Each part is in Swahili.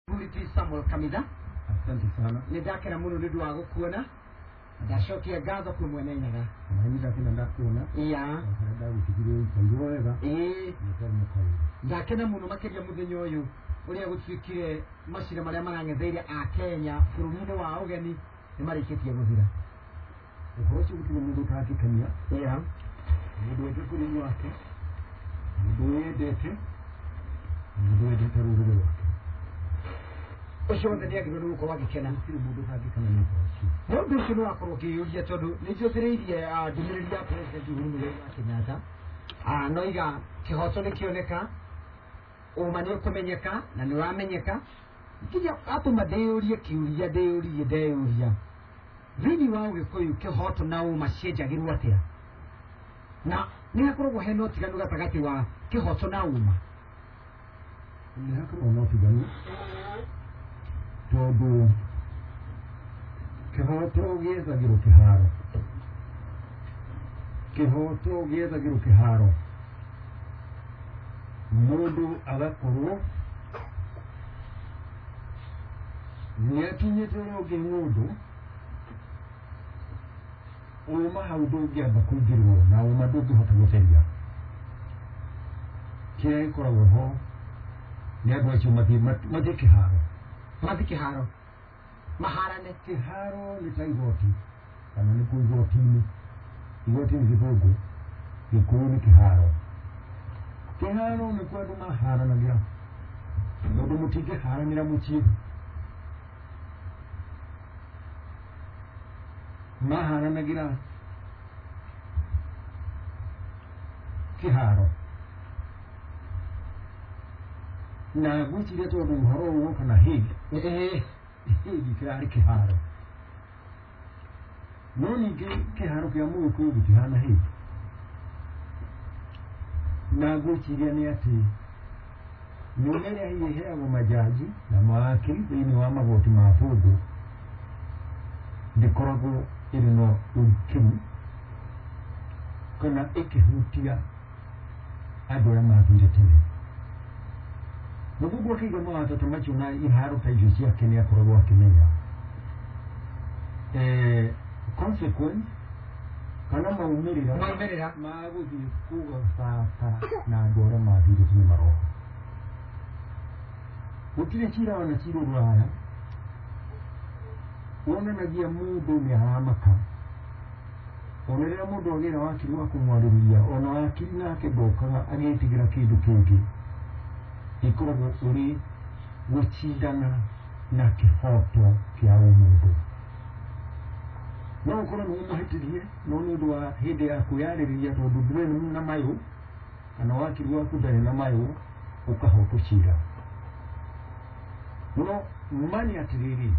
Buliti Samuel Kamida. Asante sana. Nidakira muno ndu wa gukuona. Ndashokia gatho ku mwene nyaga. Ndakira ndakuona. Iya. Ndagukigire icyo wega. Ndakena muno makeria muthenyo uyu uria gutwikire macira maria marangetheire a Kenya bururi-ini wa ugeni ni marikitie guthira. Uhoci gutire mundu utakikania. Iya. Mundu wete kuri mwake. Mundu wendete. Mundu wendete rurire wake. Ucio wothe niagirwo ni gukorwo agikena. Gutire mundu utakikania ni uhoci. Mundu ucio no akorwo kiyuria tondu ni njuthireirie ndumiriri ya President Uhuru Muigai Kenyatta. Noiga kihoto ni kioneka, uma ni kumenyeka na ni wamenyeka. Nginya atuma ndeyurie kiuria ndeyuria thini wa Ugikuyu kihoto na uma cienjagirwo atia, na ni hakoragwo hena utiganu gatagati wa kihoto na uma. Ni hakoragwo na utiganu tondu kihoto giethagirwo kiharo. Kihoto giethagirwo kiharo. Mundu agakorwo niakinyite roge mundu uma hau ndungiamba kuingirwo na uma ndungihota gutheria. Kiria gikoragwo ho ni andu acio mathi kiharo. Mathi kiharo maharane. Kiharo ni ta igoti kana ni ku igoti-ini. Igoti ni githungu, Gikuyu ni kiharo. Kiharo ni kwa andu maharanagira tondu mutingiharanira mucii. Maharanagira kiharo na gwiciria tondu uhoro uguo kana higi kirari kiharo. No ningi kiharo kia Mugikuyu gitihana higi. Na gwiciria ni ati nyumĩrĩa hihi heagwo majaji na mawakiri thĩinĩ wa magoti ma bũngo ndĩkoragwo ĩrĩ na ũrikĩru kana ĩkĩhutia andũ arĩa mathire tene. Mũthũngũ akĩiga mawatho ta macio na iharo ta icio ciake nĩ akoragwo akĩmenya consequence kana maumĩrĩra ma gũthiĩ kũgacata na andũ arĩa mathire tene maroho. Gũtirĩ cira ona cira Rũraya wonanagia mũndũ nĩ aramaka. Ona rĩrĩa mũndũ agĩra wakiri wa kũmwarĩrĩria, ona wakiri nake ndokaga agĩtigĩra kĩndũ kĩngĩ. Ikoragwo ũrĩ gũcindana na kĩhoto kĩa ũmũndũ. No ũkorwo nĩ ũmũhĩtĩrie no nĩ ũndũ wa hĩndĩ ya kwĩyarĩrĩria tondu ndũrĩ na mayũ kana wakiri waku ndarĩ na mayũ ũkahotwo cira. No mani atiriri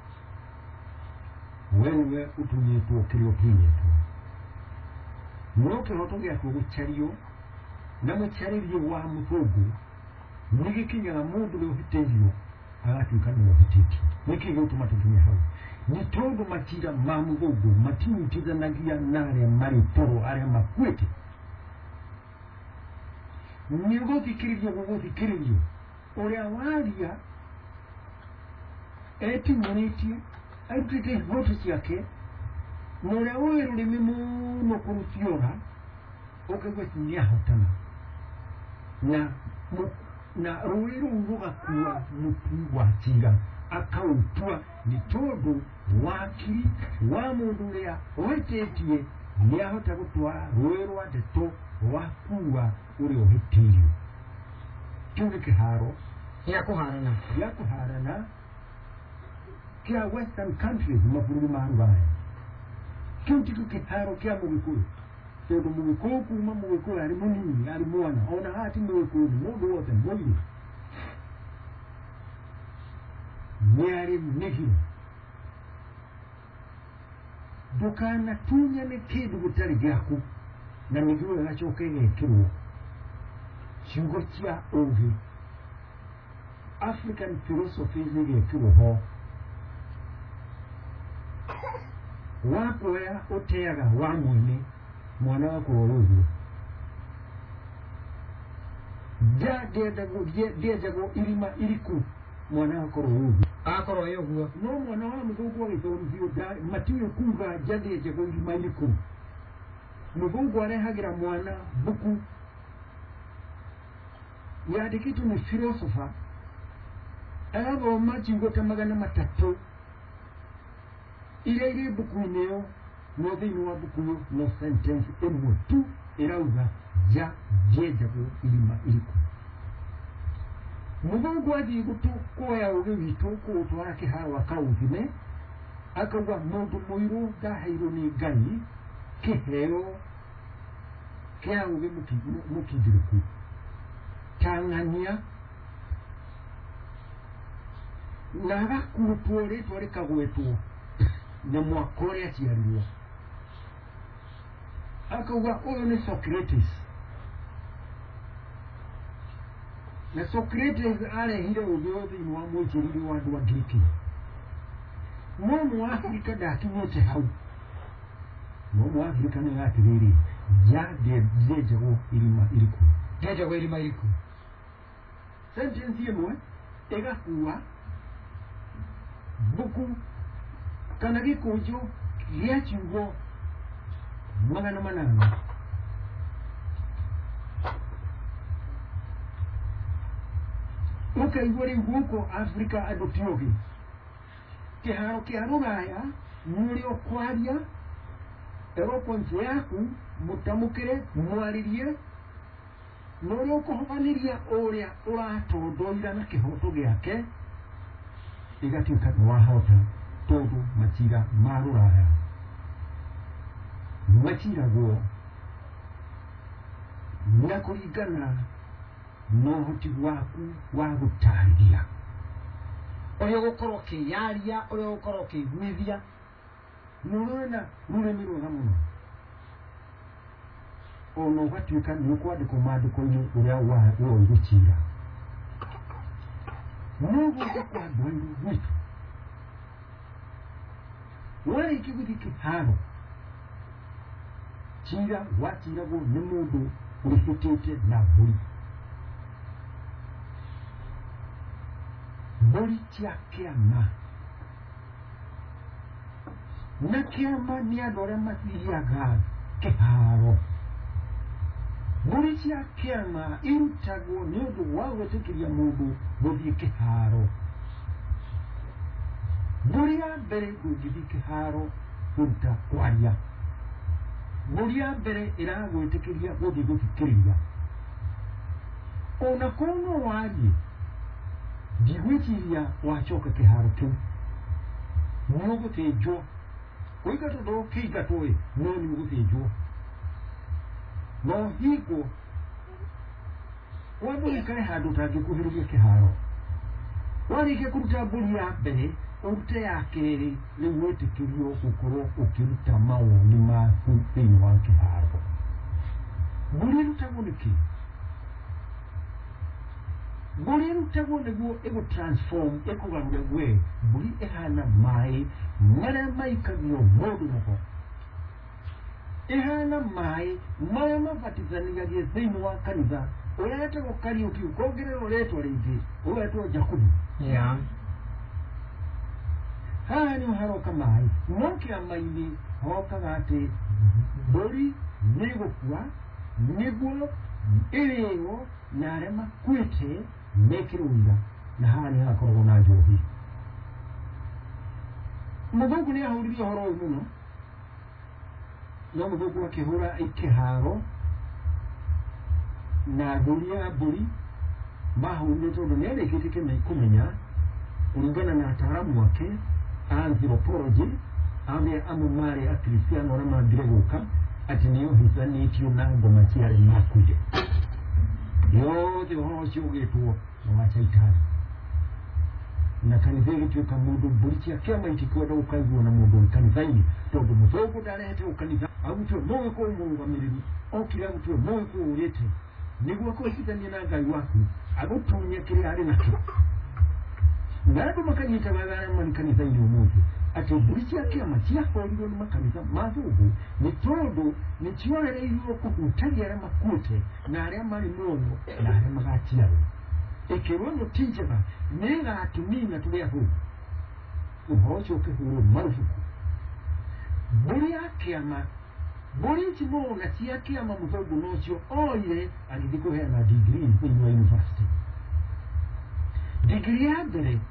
wewe utunyitwo kĩrĩa ũtunyĩtwo. No kĩhoto gĩaku gũcario na mũcarĩrie wa mũthũngũ nĩ gĩkinyaga mũndũ ũrĩa ũhĩtĩirio agatuĩka nĩ ũhĩtĩtio. Nĩkĩ gĩgũtũma tũkinye hau? Nĩ tondu macira ma mũthũngũ matinyitithanagia na arĩa marĩ toro arĩa makuĩte. Nĩ gũthikĩrĩrio ũrĩa waria etinyũrĩtie arutĩte ihoto ciake na ũrĩa ũĩ rũrĩmĩ mũno kũrũciora ũkaigua nĩahotana na rũĩ rũu rũgakua mũtui wa cira akaũtua nĩ tondu wakiri wa mũndũ ũrĩa ũhĩtĩtie nĩahota gũtwara rũĩ rwa ndeto wakua ũrĩa ũhĩtĩirio. Kĩu nĩ kĩharo gĩa kũharana kia Western countries mabũrũri ma Rũraya. Kĩu tikĩo kĩharo kĩa Mũgĩkũyũ tondu Mũgĩkũyũ kuma Mũgĩkũyũ arĩ mũnini arĩ mwana ona haha ti Mũgĩkũyũ nĩ mũndũ wothe mũirũ nĩ arĩ mĩgiro. Ndũkanatunyane kĩndũ gĩtarĩ gĩaku na mĩgiro ĩgacoka ĩgekĩrwo ciugo cia ũũgĩ. African philosophies igekĩrwo ho. Wakuoya ũteaga wa mwene mwana wako ũguo. Ndienjagwo irima iriku mwana akorwo yoguo no mwana wa muthungu agithomithio matiwe kuga njathi njego irima iriku muthungu arehagira mwana buku yandikitwo ni philosopher agathoma ciugo ta 300 iria iri buku-inĩ ĩyo no thĩinĩ wa buku ĩyo no sentence ĩmwe tu ĩrauga ja ndienjagwo irima iriku muthungu athiĩ kuoya ũgĩ witũ kũũtwara kĩharo akaũthime akauga mũndũ mũirũ ndaheirwo nĩ Ngai kĩheo kĩa ũgĩ mũkindĩrĩku ta ng'ania na agakutwo rĩtwa rĩkagwetwo na mwaka ũrĩa aciarirwo akauga ũyũ nĩ Socrates na Socrates arehire ũgĩ thĩinĩ wa mwĩkĩrĩre wa andũ a Ngiriki no Mũafrika ndakinyĩte hau no Mũafrika nĩ atĩrĩrĩ ndienjagwo irima iriku sentence ĩmwe ĩgakuua buku kana gĩkũnjo gĩa ciugo 800 ukaigua rĩu gũkũ Afrika andũ ti ũgĩ kĩharo kĩa rũraya nĩũrĩ ũkwaria eloquence yaku mũtamũkĩre mwarĩrie nĩũrĩ ũkũhobanĩria ũrĩa ũratondoira na kĩhoto gĩake ĩgatuĩka nĩwahota tondũ macira ma rũraya maciragwo na kũringana na ũhoti waku wa gũtarĩria ũrĩa ũgũkorwo ũkĩyaria ũrĩa ũgũkorwo ũkĩiguithia nĩũrona rũrĩmĩ rwega mũno ona ũgatuĩka nĩũkwandĩkwo maandĩko-inĩ ũrĩa woĩ gũcira nĩũgũka kwa andũ airũ gwitũ warĩkia gũthiĩ kĩharo cira waciragwo nĩ mũndũ ũrĩhĩtĩte na mbũri cia kĩama na kĩama nĩ andũ arĩa mathiaga kĩharo mbũri cia kĩama irutagwo nĩ ũndũ wa gwĩtĩkĩria mũndũ gũthiĩ kĩharo mbũri ya mbere ndũngĩthiĩ kĩharo kũruta kwaria mbũri ya mbere ĩragwĩtĩkĩria gũthiĩ gũthikĩrĩria ona kono warie ndigwĩciria wacoka kĩharo kĩu nĩũgũthĩnjwo ũingatwo ndũkĩingatwo no nĩũgũthĩnjwo no hingwo wambe ũikare handũ ũtangĩkuhĩrĩria kĩharo warĩkia kũruta mbũri ya mbere ũrute ya kerĩ rĩu wĩtĩkĩrio gũkorwo ũkĩruta mawoni maku thĩinĩ wa kĩharo mbũri ĩrutagwo nĩkĩ mbũri ĩrutagwo nĩguo ĩgũtransform ĩkũgarũre we mbũri ĩhana maĩ marĩa maikagio mũndũ mũho ĩhana maĩ marĩa mabatithanagia thĩinĩ wa kanitha ũrĩa wetagwo Kariuki ũkongererwo rĩtwa rĩngĩ ũretwo Jakubu haha nĩho haroka maĩ no kĩama-inĩ hokaga atĩ mbũri nĩgũkua nĩguo ĩrĩo na arĩa makuĩte mekĩrwo ũira na haha nĩ hakoragwo na njohi mũthũngũ nĩ ahũrire ũhoro ũyũ mũno no mũthũngũ akĩhũra kĩharo na ngũri ya mbũri mahũrire tondũ nĩ arĩkĩtie kũmenya kũringana na ataaramu wake anthropology amwe marĩ akristiano arĩa mambire gũka atĩ nĩũhithanĩtio na ngoma cia arĩa makuire yothe ũhoro ũcio ũgĩtwo wa Shaitani na kanitha ĩgĩtuĩka mũndũ mbũri cia kĩama itikwenda gũkaiguo na mũndũ ũrĩ kanitha-inĩ tondũ mũthũngũ ndarehete ũkanitha agũtue mũgĩkũyũ mũrũgamĩrĩru okire agũtue mũgĩkũyũ ũrĩte nĩguo kũhithania na Ngai waku agũtunye kĩrĩa arĩ nakĩo na andũ makanyitaga arĩa marĩ kanitha-inĩ ũmũthĩ atĩ mbũri cia kĩama ciahũrirwo nĩ makanitha ma thũngũ nĩ tondũ nĩcioereirio kũhutagia arĩa makuĩte na arĩa marĩ muoyo na arĩa magaciarwo ekerono tinjeba nega atumina tuliaho uhocho ke huru marufuku buri akiama buri timo na tiakiama mutogo nocho oire alidiko hena degree in university degree ya mbere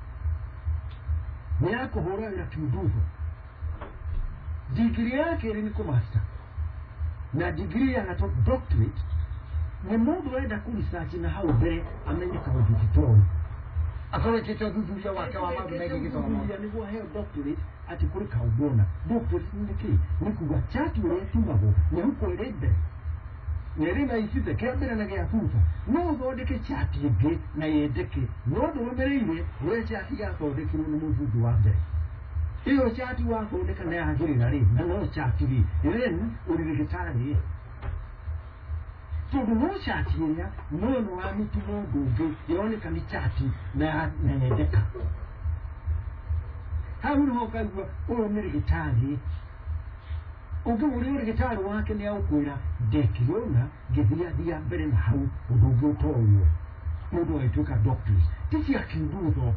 ni ya kuhũragĩra kiunduzo degree ya kerĩ ni kũmaster na degree ya doctorate ni mũndũ wenda kũresearch na hau mbere amenye kaũndũ gĩtoro akorwo kĩtwo thuthuria wake wa maũndũ megiĩ gĩthomo nĩguo heo doctorate atĩ kũrĩ kaũndũ ona doctorate nĩ kĩĩ nĩ kuga chati ũrĩa ĩtumagwo nĩ huko ĩrĩ mbere nere na isite kĩa mbere na gĩa thutha no ũthondeke chati ĩngĩ na yendeke no ndũrũmĩrĩire ũrĩa chati yathondekirwo nĩ mũthuthu wa mbere iyo chati wathondeka na yagĩrĩra rĩ na no chati rĩ then ũrĩrĩgĩtarĩ tondũ no chati ĩrĩa no wa mĩtugo ndũngĩ yoneka nĩ chati na yendeka hau nĩho ũkaigua ũyũ nĩ rĩgĩtarĩ ũngĩ ũrĩa ũrĩgĩtarĩ wake nĩ agũkwĩra ndekĩona ngĩthiathia mbere na hau ũndũ ũngĩ ũtorio mũndũ agĩtuĩka doctors ti cia kiundutho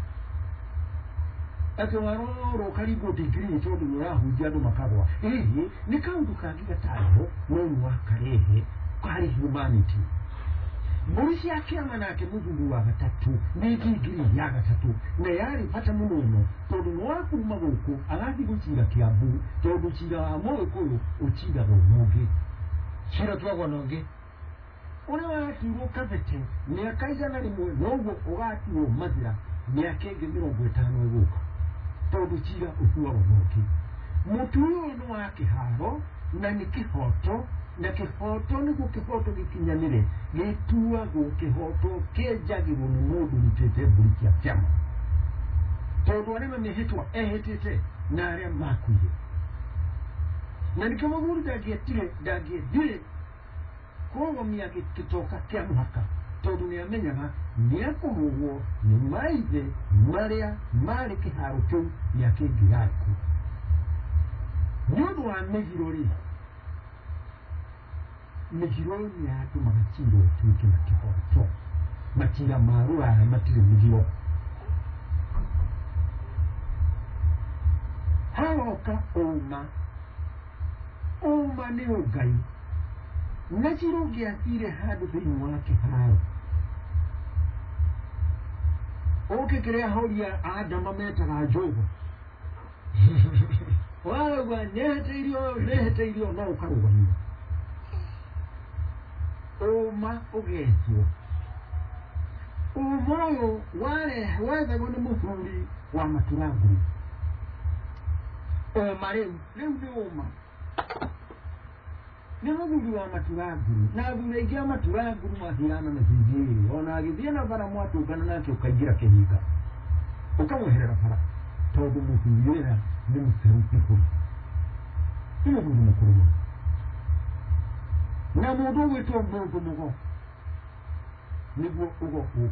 atĩ warorwo ũkaringwo degree tondũ nĩũrahunjia andũ makagwa ĩĩ nĩ kaũndũ kangĩ gatarĩho no nĩ wakarehe harĩ humanity mbũri cia kĩama nake mũthuri wa gatatũ nĩ degree ya gatatũ na yarĩ bata mũno mũno tondũ nĩwakuma gũkũ agathiĩ gũcira Kĩambu tondũ cira wa Mũgĩkũyũ ũciragwo mũngĩ cira tuagwo na ũngĩ ũrĩa watuirwo Kabete mĩaka 100 noguo ũgatuirwo Mathira mĩaka ĩngĩ 50 ĩgũka tondũ cira ũtuagwo na ũngĩ mũtuĩ ũyũ nĩ wa kĩharo na nĩ kĩhoto na kĩhoto nĩguo kĩhoto gĩkinyanĩre gĩtuagwo kĩhoto kĩenjagĩrwo nĩ mũndũ rutĩte mbũri cia kĩama tondũ arĩa mamĩhĩtwa ehĩtĩte na arĩa makuire na nĩkĩo mũthuri ndangĩethire kũrũgamia gĩtoka kĩa mũhaka tondũ nĩamenyaga nĩakũhũgwo nĩ maithe marĩa marĩ kĩharo kĩu mĩaka ĩngĩ yaku nĩ ũndũ wa mĩgiro rĩ mĩgiro nĩ yatũmaga cira ũtuĩke na kĩhoto macira ma Rũraya matirĩ mĩgiro haroka ũma nĩ ũngai na cira ũngĩathire handũ thĩinĩ wa kĩharo ũke kĩrĩa horia Adama metaga njogo wauga nĩhĩtĩirio no ũkarũgamia ũma ũgethwo ũma ũyũ wethagwo nĩ mũthuri wa Maturanguru ũma rĩu nĩ ũma nĩ mũthuri wa Maturanguru na athuri aingĩ a Maturanguru mathirana na thingĩ ona agĩthiĩ na bara mwatũngana nake ũkaingĩra kĩhinga ũkamweherera bara tondũ mũthuri ũyũ nĩ mũtheru biũ nĩ mũthuri mũkũrũ mũno na mũndũ ũgwĩtwo mũndũ mũgo nĩguo ũgoka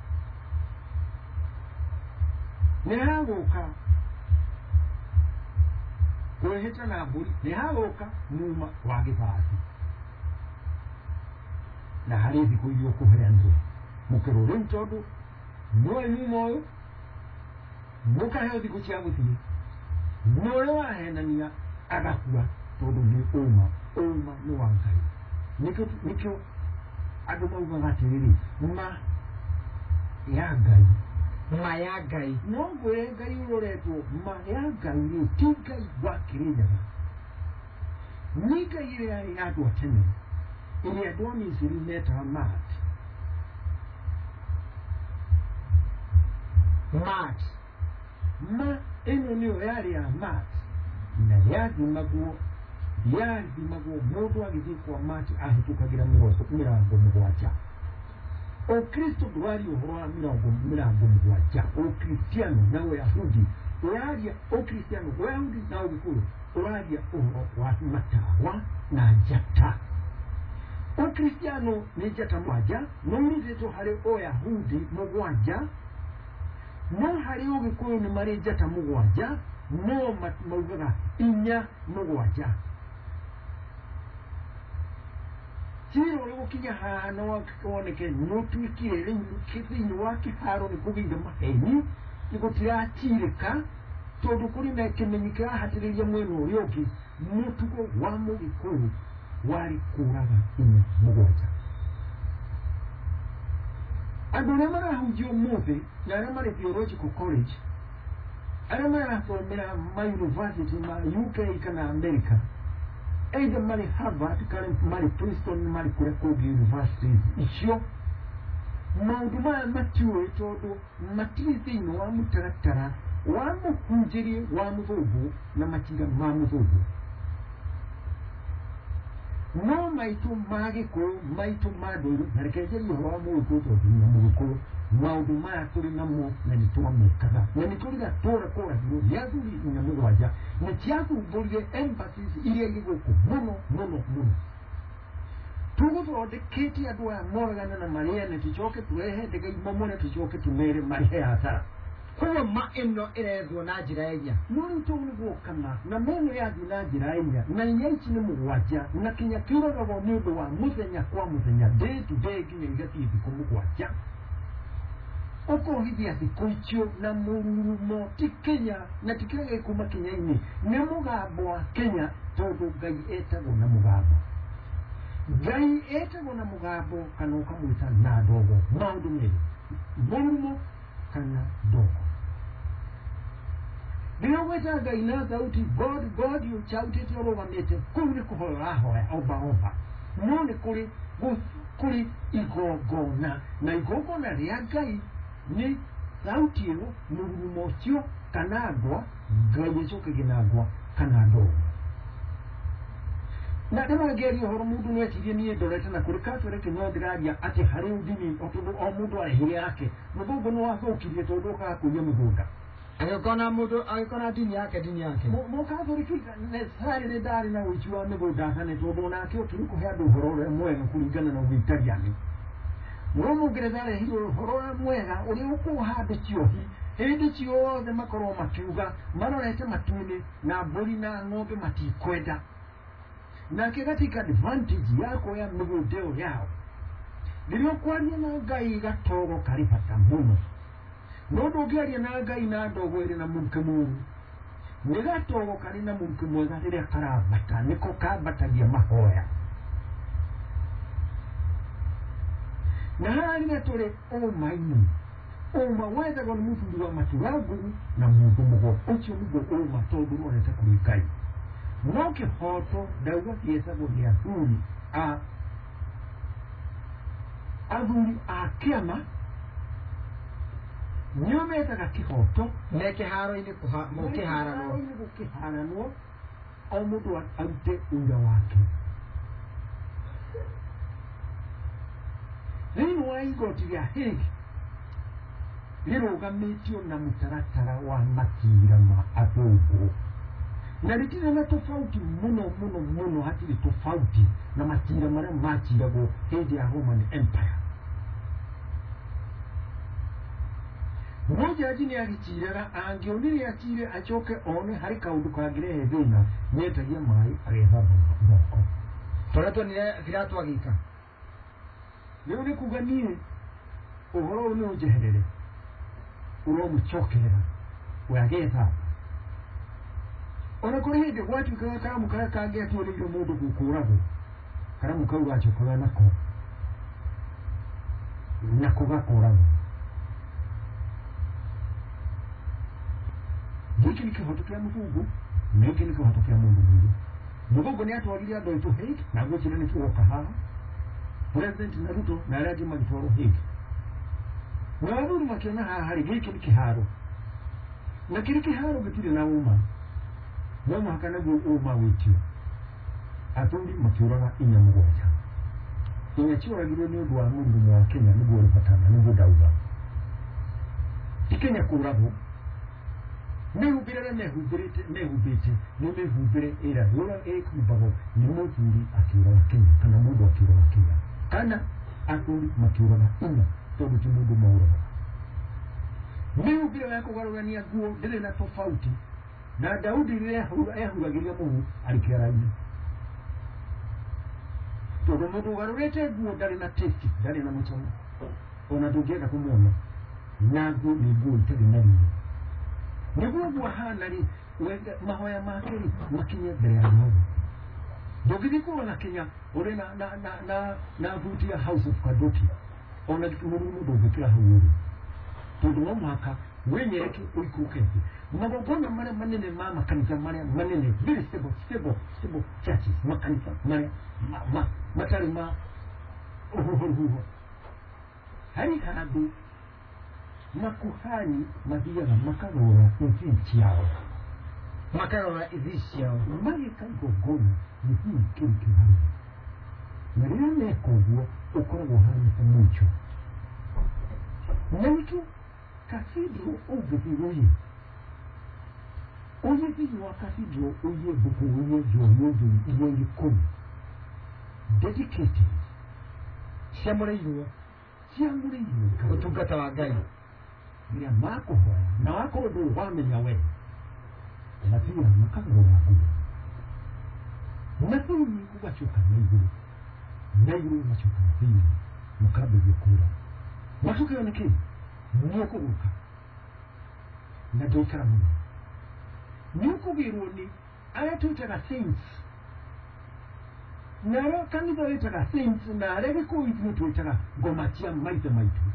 nĩ hagũka kwĩhĩta na mbũri nĩ hagũka muma wa gĩbati na harĩ thikũ iria ũkũheanwo mũkĩro rĩu tondũ nĩwe muma ũyũ mũkaheo thikũ cia gũthiĩ na ũrĩa wahenania agakua tondũ nĩ ũma nĩ wa Ngai nĩkĩo andũ maugaga atĩrĩrĩ ma ya Ngai no ngwĩre Ngai ũroretwo ma ya Ngai rĩ ti Ngai wa Kĩrĩnyaga nĩ Ngai ĩrĩa yarĩ ya andũ a tene ĩrĩa andũ a Misiri metaga Maat ma ĩno nĩyo yarĩ ya Maat na yathimagwo mũndũ agĩthiĩ kwa Maat ahĩtũkagĩra mĩrango mũgwanja Ukristo ndwari ũhoro wa mĩrango mũgwanja Ukristiano na Ũyahudi ũraria Ukristiano Ũyahudi na Ũgĩkũyũ ũraria ũhoro wa matawa na njata Ukristiano nĩ njata mwanja no ũrutĩtwo harĩ Ũyahudi mũgwanja no harĩ Ũgĩkũyũ nĩ marĩ njata mũgwanja no maugaga inya mũgwanja Tiro lego kinya hano wakone notu ikire kithini waki haro ni kuginda maheni igotira tirika todo kuri mekemenyika hatiriye mweno urioki mutugo wa mugikuru wari kuraga ine mugoja andure mara hujio move na ramare theological college aramara somera ma university ma UK kana America either mali Harvard kana mali Princeton mali kure kogi universities icio maundu ma matuwe todo matirithi no wa mutaratara wa mukunjiri wa muvubu na matinga ma muvubu no maitu mage ko maitu maduru narekeje yo mu ko to na mu ko maundu ma turi na mo na ni tuwa mekaga na ni turi ga tora ko ra biro ya turi na mu waja na tiaku bolge emphasis ile yigo ko mono tugo to de keti adwa morga na maria ne tichoke tuehe de ga momone tichoke tumere maria asara kuwa maeno irethwo na njira enya nuri tugni go kama na meno ya na njira enya na nyenchi ni mugwaja na kinya kiro robo mundu wa muthenya kwa muthenya day to day kinya igati thiko mugwaja oko hithia thiko icio na mururumo ti Kenya na tikirege kuma Kenya-ini ni mugambo wa Kenya tondu Ngai etagwo na mugambo Ngai etagwo na mugambo kana ukamwita na ndogo maundu meri mururumo kana ndogo Dio weta Ngai na sauti God you shouted your over mete kuri kuhola hoya oba none kuri igogona na igogona ria Ngai ni sauti ino mururumo cio kana ndwa Ngai ecoke ginagwa kana ndogo na dema geri horo mundu nwetirie ni ndorete na kuri katore ke no ndiraria ati hari ndini otubu o mundu ahiri yake mugongo no wathukirie tondu ka kunya mugunda agikona dini yake mo katore ki ne sari ne dari na uchiwa mugunda kana tondu na ke oturi ko hadu horo mwega kuringana na ubitariani murumu gerezare hiyo horo mwega uri uko hade chiohi hindi chiothe makoro makiuga marorete matune na mburi na ng'ombe matikwenda na katika advantage yako ya mugundeo yao ndio kwaria na Ngai gatogo karipata muno no ndogeria na Ngai na ndogo iri na munkumu ni gatogo kari na munkumu gatire karabata niko kabatagia mahoya na hali na tore o mainu o maweza kwa mtu wa maturagu na mungu mugo ucho mugo o matodu oneta kulikai Noke hoto dauga kiesa gogia huli Aduli kiama Nyome etaka kihoto Neke haro ini kukiharano au mudu ante unga wake Lino wa igoti vya hegi Liro ugametio na mutaratara wa makira adogo na litile na tofauti muno hatili tofauti na matira mara matira go hedi ya Roman Empire Mmoja ajini ya kichirera angeoniri ya chire achoke one hari kaundu kagire hedina nyetagia mai ageha moko Torato ni viratu agika Leo ni kuganie uhoro uni ujeherere Uro mchokera Uyageha Ona kuri hende watu kama mukaya kage atore iro mundu gukurago kara mukau gacho kora nako gakurago Hiki ni kihoto mugungu Hiki ni kihoto kya mundu mugungu ni atwarire ando itu hiki na gukira ni tuoka haha President Naruto na Raji Magitoro hiki na waburi makiona hari hiki ni kiharo na kiri kiharo gitire na uma Nomu hakana gu uma witio Atundi makiuraga inya mugwaja Inya chiwa giro ni udwa mundu mwa Kenya Nugu walipatana, nugu dauga Ikenya kurabu Mehubire Mehubire era Yola kubago ni muturi akiuraga Kenya Kana mudu akiuraga Kenya Kana atundi makiuraga inya Tobu chimudu mauraga Mehubire wako warugania guo Dile na tofauti na Daudi ile ehuragiria Mungu alikiaraini todo mundu garurete guo ndari na taste ndari na mucamo ona ndungenda kumuona naguo ni guo itari na rio niguo guo hana ri wenda mahoya make ri makinye mbere ya Jehova ndũgĩthiĩ kuona Kenya ũrĩ na buti ya House of Kadoki ona mũrumu ndũngĩkĩra hau ũrĩ tondũ no mũhaka wĩnyereke ũikũrũke thĩ magongona marĩa manene ma makanitha marĩa manene very stable churches makanitha marĩa matarĩ ma ũhuho hari handũ makuhani mathiaga makarora ithi ciao magĩka igongona ithi kĩu kĩhari na rĩrĩa meka ũguo ũkoragwo hanĩte mũico na nĩkĩo cathedral ũngĩthiĩ ũyũ thĩinĩ wa cathedral ũyũ mbũkũ ũyũ njohi iria ikũmi dedicated ciamũrĩirwo ũtungata wa Ngai rĩrĩa makũhoya na wakorwo ndũrĩ wamenya we mathiaga makarora nguo na thĩinĩ gũgacoka na igũrũ macoka thĩinĩ makambĩrĩria kũra macokeo nĩ kĩĩ nĩ ũkũgũka na ndũikara mũno nĩ ũkũgĩrwo nĩ arĩa twĩtaga saints na arĩa kanitha wĩtaga saints na arĩa gĩkũyũ ithuĩ twĩtaga ngoma cia maithe maitũ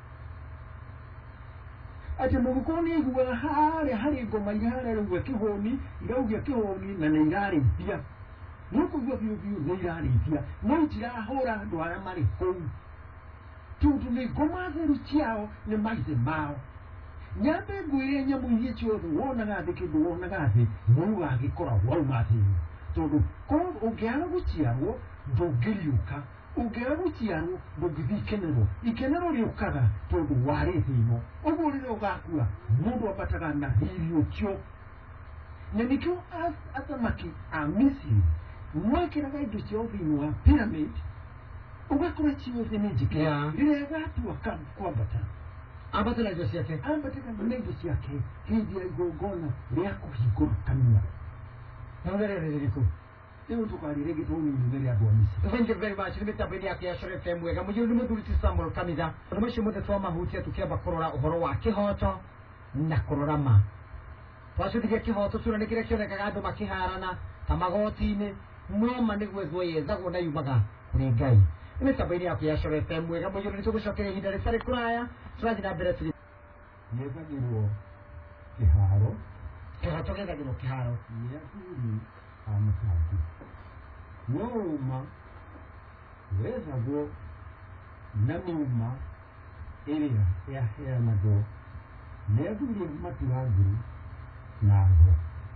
atĩ mũgĩkũyũ nĩ aiguaga harĩa harĩ ngoma iria harĩa rauga kĩhũni iraugia kĩhũni na nĩ irarĩithia nĩ ũkũigua biũ nĩ irarĩithia no itirahũra andũ arĩa marĩ kũu tondũ nĩ ngoma theru ciao nĩ maithe mao nyambe ngwĩre nyamũ iria ciothe wonaga thĩ kĩndũ wonaga thĩ nĩũgagĩkora wauma thĩ-inĩ tondũ ũngĩaga gũciarwo ndũngĩriũka ũngĩaga gũciarwo ndũngĩthiĩ ikenero rĩũkaga tondũ warĩ thĩ ĩno ũguo rĩrĩa ũgakua mũndũ ambataga na riri ũcio na nĩkĩo athamaki a Misiri mwekĩraga indo ciao thĩinĩ wa pyramid ugakora ciothe nĩ njĩke rĩrĩa agatua kwambata ambatĩra indo ciake na indo ciake hĩndĩ ya igongona rĩa kũhingũra kanua na ũrere rĩrĩkũ rĩu tũkarĩre gĩtũmi-inĩ rĩa andũ a Misiri. Thank you very much. Nĩ mĩtambo-inĩ yake ya Shore FM wega mũthuri nĩ mũthuri ti Samuel Kanitha ũndũ ũcio mũthĩ twamahutia tũkĩamba kũrora ũhoro wa kĩhoto na kũrora ma twacũthĩrie kĩhoto tuona nĩ kĩrĩa kĩonekaga andũ makĩharana ta magoti-inĩ no ma nĩguo ĩguo yethagwo na yumaga kũrĩ Ngai. Nĩ mĩtambo-inĩ yake ya Shore FM wega mũthuri nĩ tũgũcokeria ihinda rĩtarĩ kũraya tũrathiĩ na mbere nĩethagĩrwo kĩharo kĩhoto gĩethagĩrwo kĩharo nĩ athuri a makangi no uma wethagwo na mĩuma ĩrĩa yaheanagwo nĩ athuri maturangĩri na ngo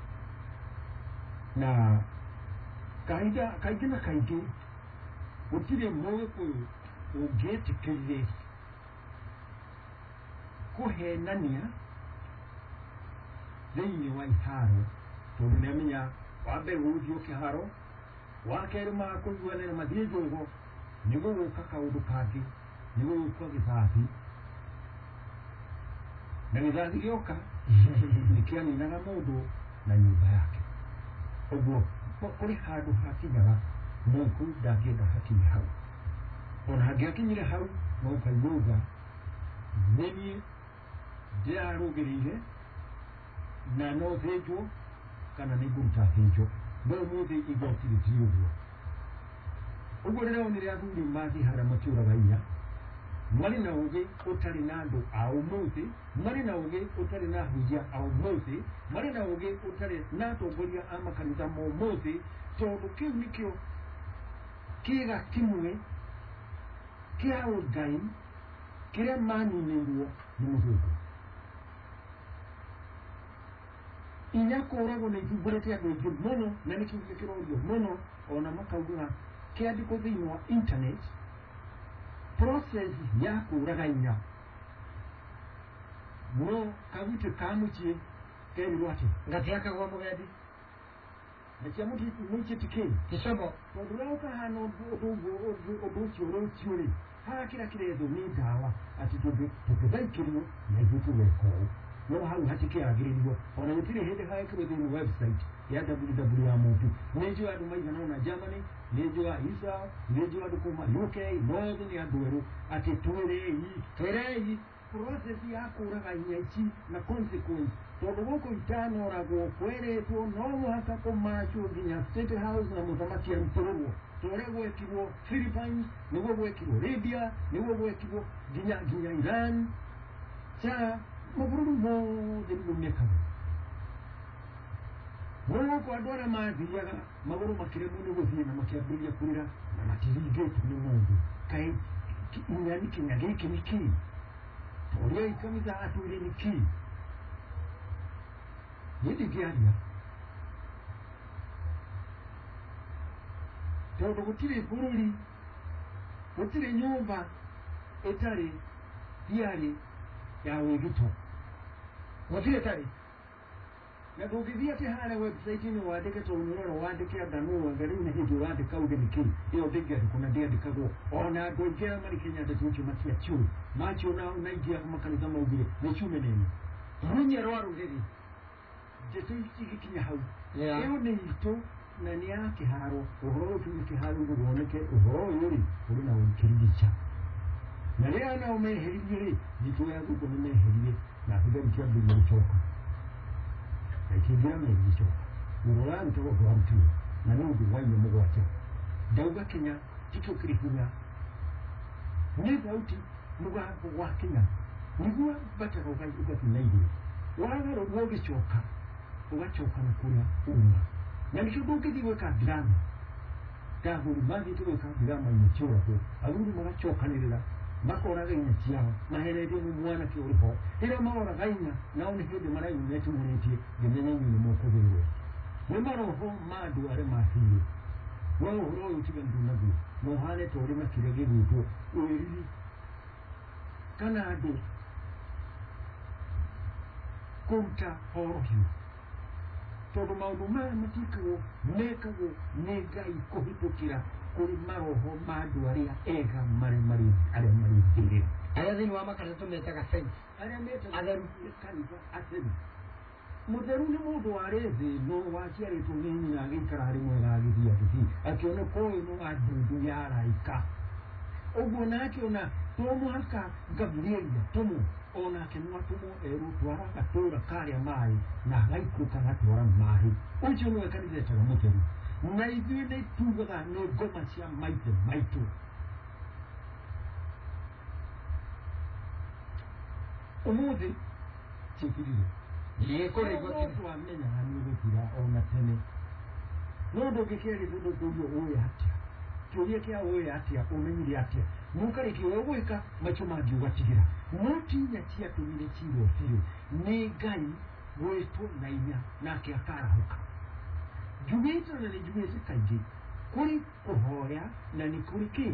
na kaingĩ na kaingĩ gũtirĩ mũgĩkũyũ ũngĩtĩkĩrire kũhenania thĩinĩ wa iharo tondũ nĩamenya wa mbere gũgũthiĩ kĩharo wa kerĩ makũiguanĩra mathiĩ njogo nĩ gũgũka kaũndũ kangĩ nĩ gũgũka gĩthathi na gĩthathi gĩoka nĩkĩaninaga mũndũ na nyũmba yake ũguo kũrĩ handũ hakinyaga mũndũ ndangĩenda hakinye hau ona hangĩakinyire hau no ũkaigũga nĩ niĩ ndĩrarũgĩrĩire na no thĩnjwo kana nĩ ngũruta thĩnjo no ũmũthĩ igoti rĩtirĩ ũguo ũguo rĩrĩa wonire athuri mathiĩ harĩa matũũraga inya marĩ na ũgĩ ũtarĩ na andũ a ũmũthĩ marĩ na ũgĩ ũtarĩ na ahunjia a ũmũthĩ marĩ na ũgĩ ũtarĩ na atongoria a makanitha ma ũmũthĩ tondũ kĩu nĩkĩo kĩga kĩmwe kĩa ũngai kĩrĩa maninĩirwo nĩ mũthũngũ inya kũragwo nĩ ithumbũrĩte andũ aingĩ mũno na nĩkĩo gĩkĩrorio mũno ona makauga kĩandĩko thĩinĩ wa internet process ya kũraga inya no kaguti ka mũciĩ kerirwo atĩ ngati yakagwa mũgendi na cia mũciĩ tikĩ gĩcomo tondũ ũrĩa ũkahana ũndũ ũcio rũciũ rĩ haha kĩrĩa kĩrethwo nĩ ndawa atĩ tũngĩthaikĩrio na ithuĩ tũgeka ũũ no hau hatike agiririo ona gutire hende haikiro thini website ya www nejo andu maigana ona Germany nejo Isa nejo andu kuma UK no ni andu ati twirei process ya kuraga ici na consequence tondu guku itano rago kweretwo no muhaka kumacho nginya State House na muthamaki arutũrwo tore gwekirwo Philippines niguo gwekirwo Libya niguo gwekirwo nginya Iran cha maburu mothe nĩmekaga no kwa andũ mathiaga magũrũ makĩremwo nĩ gũthiĩ na makĩambĩrĩria kũrĩra na matiringĩtwo nĩ mũndũ kaĩ inyani kinya gĩkĩ nĩ kĩĩ ũrĩa ikamĩtha atwĩre nĩ kĩĩ nĩndingĩaria tondũ gũtirĩ bũrũri gũtirĩ nyũmba ĩtarĩ thiarĩ ya wĩgito gũtirĩ tarĩ na ndũngĩthiĩ atĩ harĩa website-inĩ wandĩke tondũ nĩũrora wandĩke anga no rĩu nĩ hĩndĩ ũrandĩka uge nĩ kĩĩ ĩyo ndĩngĩandĩkwo na ndĩandĩkagwo ona andũ aingĩ arĩa marĩ Kenya ndeto icio matiakiũĩ makiona na ingĩ makanitha maugire nĩ ciume nene runye rwa rũrĩrĩ ndeto igĩkinya hau ĩyo nĩ itũ na nĩ ya kĩharo ũhoro ũyũ tuge kĩharo gũthondeke ũhoro ũyũ rĩ ũrĩ na ũkĩrigica na rĩrĩa nao meheririe rĩ thitũ ya gũkũ nĩ meheririe na thigari kĩambĩrĩria gũcoka na itingĩra megĩcoka ũrora rutagwo twarutire na nĩ ũndũ wa inya mũgwanja ndauga Kenya tikĩo kĩrĩ hinya nĩ thauti mũgambo wa Kenya nĩguo bataga ũgathiĩ na igũrũ wagarũrwo ũgĩcoka ũgacoka na kũrĩa uma na nĩkĩo ndũngĩthiĩ gwĩka ndirama ndagũri mathiĩte gwĩka ndirama-inĩ cioragwo agũri magacokanĩrĩra makoraga inya ciao maheretie nĩ mwanake ũrĩ ho rĩrĩa maroraga inya nao nĩ hĩndĩ marayumĩte mũrĩtie nginya-inĩ nĩ mũkũgĩrwo nĩ maroho ma andũ arĩa mathirĩ no ũhoro ũyũ tiganĩru naguo na ũhane ta ũrĩ na kĩrĩa gĩgwĩtwo ũrĩrĩ kana andũ kũruta horohio tondũ maũndũ maya matikagwo mekagwo nĩ Ngai kũhĩtũkĩra kũrĩ maroho ma andũ arĩa ega arĩa marĩ thĩinĩ arĩa thĩinĩ wa makanitha tũmetaga saints arĩa metaga atheru kanitha atheru mũtheru nĩ mũndũ warĩ thĩ no waciarĩtwo nĩ nyina agĩikara arĩ mwega agĩthiĩ atũti akĩoneka ũyũ nĩ wa ndundu ya araika ũguo nake ona to mũhaka Gabrieli atũmwo onake nĩ atũmwo erwo twara gatũũra karĩa maĩ na agaikũrũka agatwara maĩ ũcio nĩwe kanitha etaga mũtheru na ithuĩ nĩ tugaga nĩ ngoma cia maithe maitũ ũmũthĩ ciĩkirire nĩkũrĩgwo twamenyaga nĩ gũkira ona tene no ndũngĩkerĩ ndũndũrio ũĩ atĩa kĩũria kĩa ũĩ atĩa ũmenyire atĩa mũkarĩkio ũrĩa ũgwĩka maitũ mangĩ ũgatigĩra no tinya ciatũmire cirwo biũ nĩ Ngai gwĩtwo na inya nake akarahũka njugĩte na nĩ njugĩte kaingĩ kũrĩ kũhoya na nĩ kũrĩ kĩ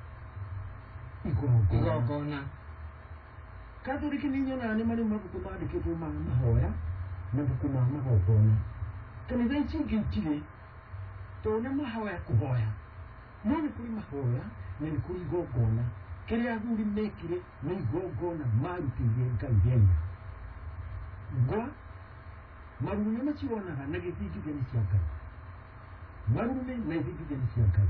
igongona Katoliki nĩ nyonaga nĩ marĩ mabuku mandĩkĩtwo ma mahoya mabuku ma magongona kanitha ici ingĩ itirĩ tondũ nĩ mahoya kũhoya no nĩ kũrĩ mahoya na nĩ kũrĩ igongona kĩrĩa athuri mekire nĩ igongona marutĩire Ngai wĩra ngwa marume macionaga na gĩthingithia cia Ngai marume na gĩthingithia cia Ngai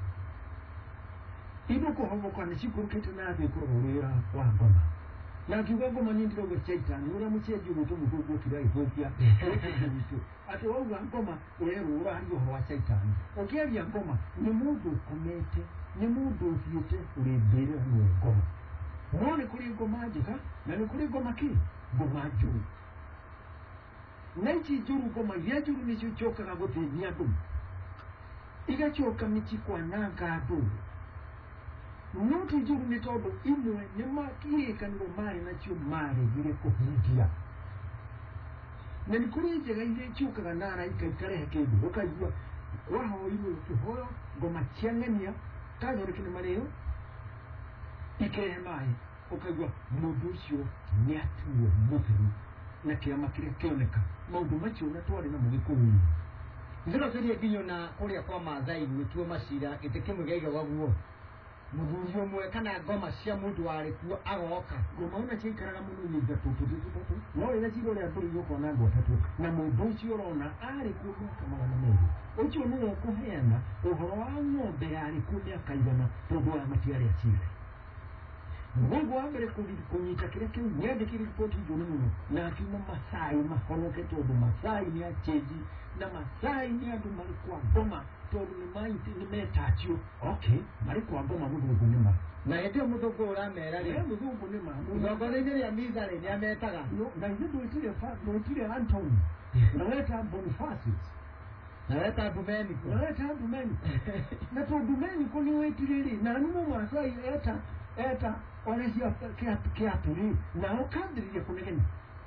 indo kũhoboka nĩ cikũrũkĩte na thĩ kũrogwo wĩra wa ngoma na kiuga ngoma nĩ ndirauga Shaitani ũrĩa mũcenji ũgwĩtwo mũthũngũ ũkĩra Ethiopia atĩ wauga ngoma ũrerwo ũraharia ũhoro wa Shaitani ũkĩaria ngoma nĩ mũndũ ũkomete nĩ mũndũ ũthiĩte ũrĩmbĩrĩra nĩ ngoma no nĩ kũrĩ ngoma njega na nĩ kũrĩ ngoma kĩ ngoma njũru na ici njũru ngoma iria njũru nĩcio icokaga gũteithia andũ igacoka mĩci kwananga andũ no ti njũru nĩ tondũ imwe nĩ makĩrĩkanĩro marĩ nacio maregire kũhingia na nĩ kũrĩ njega iria icokaga na araika ikarehe kĩndũ ũkaigua wahoirwo kĩhoyo ngoma ciang'ania Katoliki nĩ marĩo ikerehe maĩ ũkaigua mũndũ ũcio nĩ atuo mũtheru na kĩama kĩrĩa kĩoneka maũndũ macio na twarĩ na mũgĩkũyũ Zero seria nginya na kũrĩa kwa Maathai gwĩtuo macira gĩtĩ kĩmwe gĩaiga waguo muthuri umwe kana ngoma cia mundu wari kuo agoka ngoma ona ciikaraga muno ni ithatu no ina ciro ria mbere yuko na ngo tatu na mundu ucio urona ari kuo miaka magana meri ucio niwe kuheana uhoro wa ng'ombe yari kuo miaka igana tondu wa matiari acire Mungu wa mbere kunyita kile kiu niandikire ripoti njone muno na akiuma Masai mahonoke tondu Masai ni acheji na Masai ni andu mari kwa ngoma tondu ni maiti ni metachio okay mari kwa ngoma muthungu nima na ndio muthungu uramera ri muthungu nima muthongoreine ria mizare ni ametaga na nditire Anthony na weta Bonifacius na weta Domenico na to Domenico ni wetiriri na numo Masai eta onesia kiaturi na okandiriye kunegena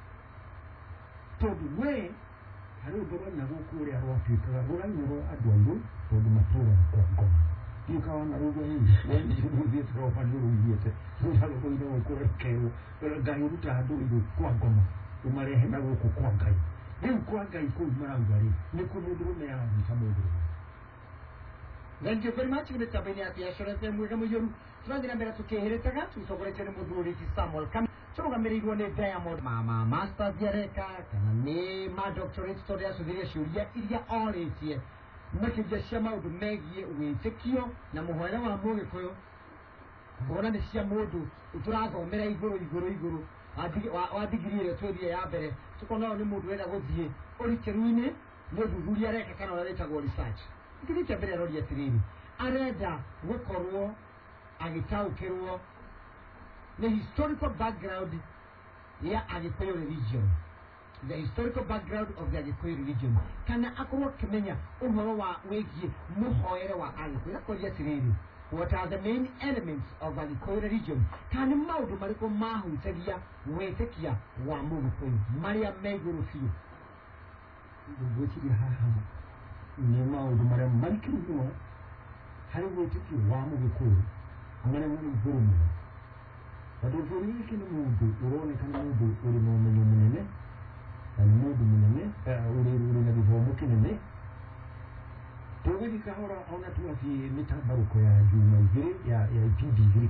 tondu we hari uboro na gukuri arwafika uranyuro adwandu tondu matura kwa ngoma ikawana rugo hii wewe ndiye tropa ndio uyete ndalo ndio ukore kero ngai ruta hadu ndio kwa ngoma umarehe na guku kwa ngai ni kwa ngai ku marangari ni ku mundurume ya mutamundu. Thank you very much. Mr. Beniati Assurance mwega muyoru tunagira mbere tukihiritaga tusogoreche ni muthuri ti Samuel Kam turugamirĩirwo ni Diamond mama masters yareka kana ni ma doctorate story asuthire ciuria iria orĩtie makĩria cia maũndũ megiĩ wĩtĩkio na mũhoere wa mũgĩkũyũ ngona nĩ cia mũndũ tũrathomera igũrũ wa digiri ĩrĩa twĩthie ya mbere tukona nĩ mũndũ wenda gũthiĩ ũrikĩru-inĩ nĩ ũthuthuria areka kana ũrĩa wĩtagwo research gĩthĩ kĩa mbere arori atĩrĩrĩ arenda gũkorwo agĩtaũkĩrwo the historical background ya Agikuyu religion, the historical background of the Agikuyu religion kana akorwo akĩmenya ũhoro wa wĩgiĩ mũhoere wa Agikuyu akoria atĩrĩrĩ what are the main elements of Agikuyu religion kana maũndũ marĩkũ mahutagia wĩtĩkia wa Mũgĩkũyũ marĩa me igũrũ biũ ngwĩciria haha nĩ maũndũ marĩa marikĩru mũno harĩ wĩtĩkio wa Mũgĩkũyũ marĩa marĩ igũrũ mũno tondũ bũrũri gĩkĩ nĩ mũndũ ũroneka nĩ mũndũ ũrĩ na ũmenyo mũnene na nĩ mũndũ mũnene ũrĩ na gĩthomo kĩnene tũgũthiĩ kahora ona twathiĩ mĩtambarũko ya juma igĩrĩ ya ipindi igĩrĩ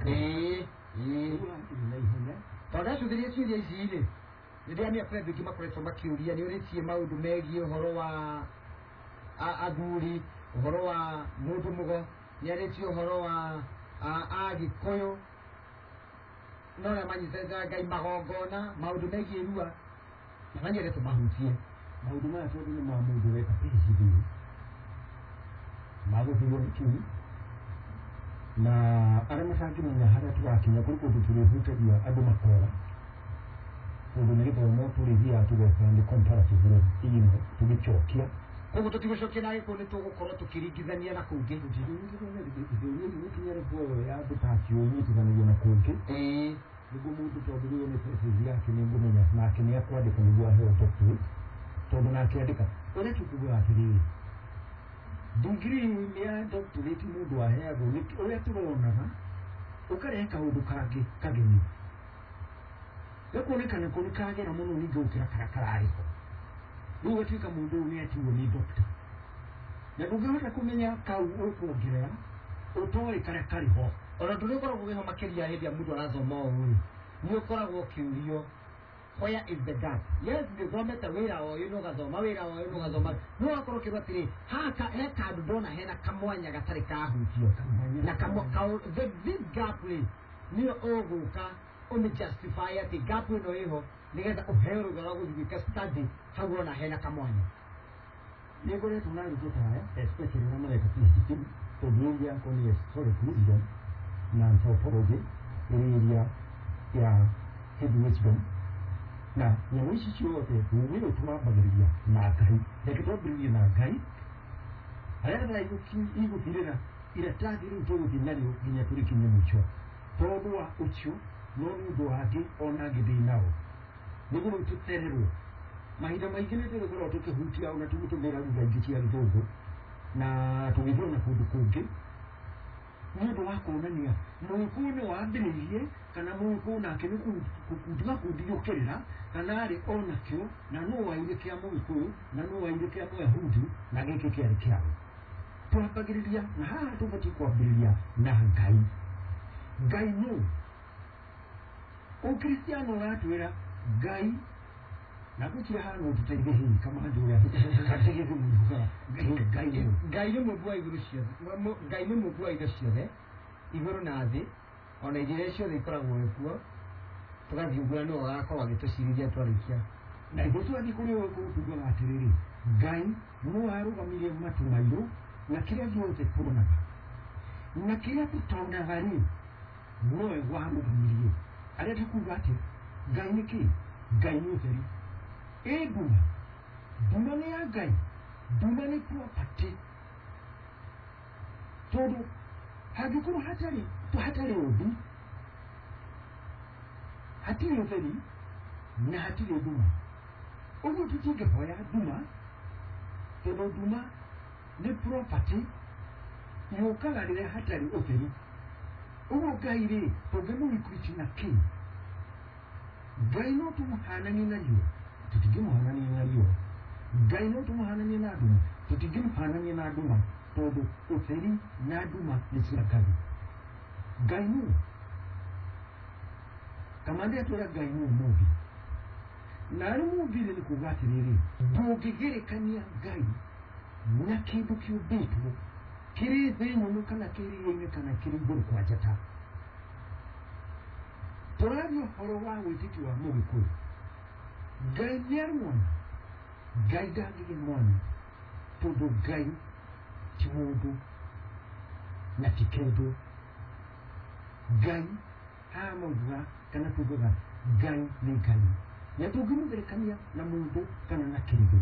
na ihenya tondũ acũthĩrie ciũria ici-rĩ rĩrĩa nĩ akũrĩa andũ aingĩ makoretwo makĩũria nĩ ũrĩtie maũndũ megiĩ ũhoro wa athuri ũhoro wa mũndũ mũgo nĩ arĩtie ũhoro wa Agĩkũyũ no rĩa manyitĩte Ngai magongona maũndũ megiĩ irua na manyendete mahutie maũndũ maya tondũ nĩ ma mũndũ weka PhD magũthirwo nĩ kiu na arĩa matangĩmenya harĩa tũgakinya kũrĩ kũndũ tũrĩhutagia andũ makora tondũ nĩ gĩthomo tũrĩthiaga tũgoka nĩ comparative reading tũgĩcokia koguo tũtigũcokia na Gĩkũyũ nĩ tũgũkorwo tũkĩringithania na kũngĩ gĩkinya rĩkuoyo ya andũ tacio inyitithanagio na kũngĩ nĩguo mũndũ tondũ rĩo nĩ thesis yake nĩ ngũmenya nake nĩ akwandĩka nĩguo aheo doctorate tondũ nake andĩka ũrĩa tũkuga atĩrĩrĩ degree ya doctorate mũndũ aheagwo ũrĩa tũronaga ũkarehe kaũndũ kangĩ kageni gakuonekana ko nĩ kagera mũno ningĩ gũkĩra karĩa kararĩho rĩu gatuĩka mũndũ ũyũ nĩ atuo nĩ doctor na ndũngĩhota kũmenya kau ũkuongerera ũtoĩ karĩa karĩho ona ndũrĩkoragwo wĩho makĩria hĩndĩ ya mũndũ arathoma ũũ nĩ ũkoragwo ũkĩũrio where is the gap yes nĩ ũthomete wĩra ũyũ nĩ ũgathoma wĩra ũyũ nĩ ũgathoma no ũgakorwo ũkĩrwo atĩrĩ he kandũ ndona hena kamwanya gatarĩ kahutio na this gap nĩyo ũgũka ũmĩjustify atĩ gap ĩno ĩho nĩgetha ũheo rũtha rwa gũthiĩ gwĩka study hau ona hena kamwanya nĩ ngoretwo na arutwo ta aya especially na mareka PhD tondũ ĩrĩa yako nĩ historic wisdom na anthropology ĩrĩa ya heavy wisdom na nyamũ ici ciothe nĩ tũmambagĩrĩria na Ngai reke twambĩrĩrie na Ngai arĩa igũthirĩra iratathi rĩu tũgũthiĩ narĩo nginya tũrĩkinye mũico tondũ wa ũcio no nĩ ũndũ wangĩ ona ngĩthiĩ nao nĩguo rĩu tũtererwo mahinda maingĩ nĩ tũgũkorwo tũkĩhutia ona tũgĩtũmĩra lugha ingĩ cia gĩthũngũ na tũgĩthiĩ ona kũndũ kũngĩ nĩ ũndũ wa kuonania Mũgĩkũyũ nĩ wambĩrĩirie kana Mũgĩkũyũ nake nĩ gakundi gĩũkĩrĩra kana arĩ onakĩo na no waire kĩa Mũgĩkũyũ na no waire kĩa Mũyahudi na gĩkĩ kĩarĩ kĩao twambagĩrĩria na haha tũbatiĩ kwambĩrĩria na Ngai Ngai no Ukristiano ratwira Ngai na gukira hano tutaige hii kama handi ya katige kumuvuga Ngai no mubwa iguru cio Ngai no mubwa indo ciothe iguru na thi ona igire cio ikoragwo kuo tugathiungura no agakorwo agitucirithia twarikia na ithu twathi kuri we kutuga atiriri Ngai no arugamirie matu mairu na kiria giothe tuonaga na kiria tutonaga ri noe warugamirie aria tukuga ati Ngai niki Ngai ni utheri Duma ni ya Ngai Duma ni property todo hagikuru hatari obi hatiri utheri na hatiri duma ugu tutige hoya duma todo duma ni property yokagarire hatari utheri ugu Ngai ri togemu equity na king Ngai no tumuhanani na yo tutigimuhanani na yo Ngai no tumuhanani na duma tutigimuhanani na duma todo utheri na duma ni sirakali Ngai no kamande atura Ngai no mubi na mubi ni kugati riri ndũngĩgerekania Ngai na kĩndũ kĩũmbĩtwo kĩrĩ thĩ nyũmũ kana kĩrĩ ĩinĩ kana kĩrĩ igũrũ kwa njata tũraria ũhoro wa wĩtĩkio wa Mũgĩkũyũ Ngai nĩarũona Ngai ndangĩgĩa mwana tondũ Ngai ti mũndũ na ti kĩndũ Ngai hamauga kana tugaga Ngai nĩ Ngai na tũngĩmũgerekania na mũndũ kana na kĩndũ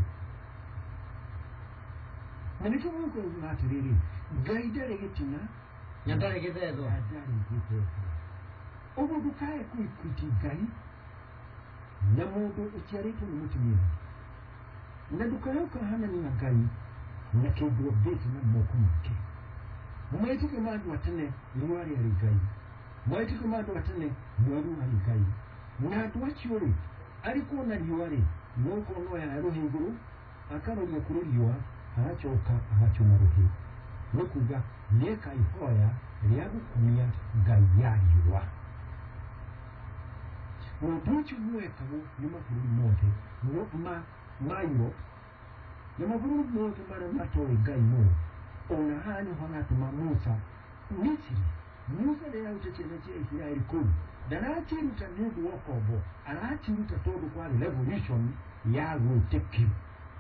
na nĩkĩo mũgũkũuga atĩrĩrĩ Ngai ndarĩ gĩtina na ndarĩ gĩthethwo ũguo ndũkae kwĩkwĩti Ngai na mũndũ ũciarĩtwo nĩ mũtumia na ndũkae ũkahanani na Ngai na kĩndũ ũmbĩte na moko make mwĩtĩkio ma andũ a tene riũa rĩarĩ Ngai mwĩtĩkio ma andũ a tene mweri warĩ Ngai na andũ acio rĩ arĩ kuona riũa rĩ no ũkorwo no yarũhe igũrũ akaroria kũrĩ riũa agacoka agachuna rũhĩ nĩ kuga nĩeka ihoya rĩa gũkumia Ngai ya riũa ũndũ ũcio mwekagwo nĩ mabũrũri mothe ma Europe na mabũrũri mothe marĩa matoĩ Ngai no ona haha nĩho haratũma Musa Misiri Musa rĩrĩa arutĩte ciana cia Isiraeli kũu ndaraciruta nĩ ũndũ wa ũkombo araciruta tondũ kwarĩ revolution ya gwĩtĩkio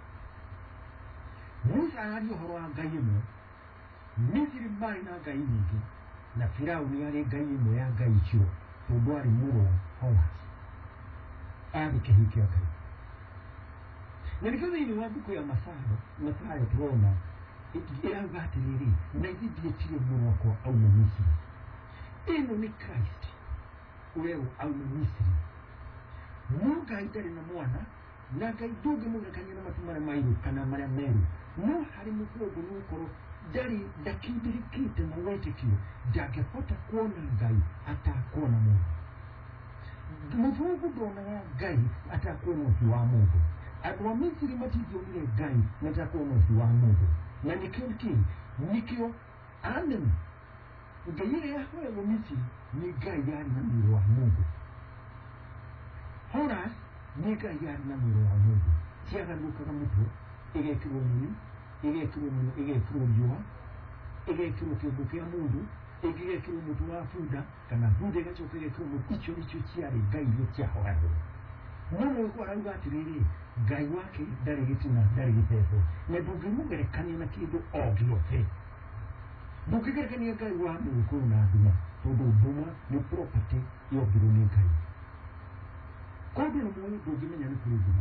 Musa araria ũhoro wa Ngai ĩmwe Misiri marĩ na Ngai nyingĩ na Firaũni arĩ Ngai ĩmwe ya Ngai icio tondũ arĩ mũrũ wa Horus arĩ kĩhiũ kĩa Ngai na nĩkĩo thĩinĩ wa mbuku ya Mathayo tũrona ĩrauga atĩrĩrĩ na ithuĩ ndiĩtire mũrũ wakwa auma Misiri ĩno nĩ Christ ũrĩa auma Misiri no Ngai ndarĩ na mwana na Ngai ndũngĩmũgerekania na matu marĩa mairũ kana marĩa merũ no harĩ mũthũngũ nĩ gũkorwo ndakĩmbĩrĩkĩte na wĩtĩkio ndangĩhota kuona Ngai atakuona mũndũ mũthũngũ ndonaga Ngai atakuona ũthiũ wa mũndũ andũ a Misiri matingĩonire Ngai matakuona ũthiũ wa mũndũ na nĩkĩo Adamu Ngai ĩrĩa yahoyagwo Misiri nĩ Ngai yarĩ na mwĩrĩ wa mũndũ Horus nĩ Ngai yarĩ na mwĩrĩ wa mũndũ ciagarũrũkaga mũtwe ĩgekĩrwo muni ĩgekĩrwo riũa ĩgekĩrwo kĩongo kĩa mũndũ ĩgekĩrwo mũtwe wa bunda kana bunda ĩgacoka ĩgekĩrwo mũtwe icio nĩcio ciarĩ Ngai iria ciahoyagwo no mũndũ arauga atĩrĩrĩ Ngai wake ndarĩ gĩtina ndarĩ gĩthethwo na ndũngĩmũgerekania na kĩndũ o gĩothe ndũngĩgerekania Ngai wa Mũgĩkũyũ na nduma tondũ nduma nĩ property yombirwo nĩ Ngai kũndũ rĩmwe ndũngĩmenya nĩ kũrĩ nduma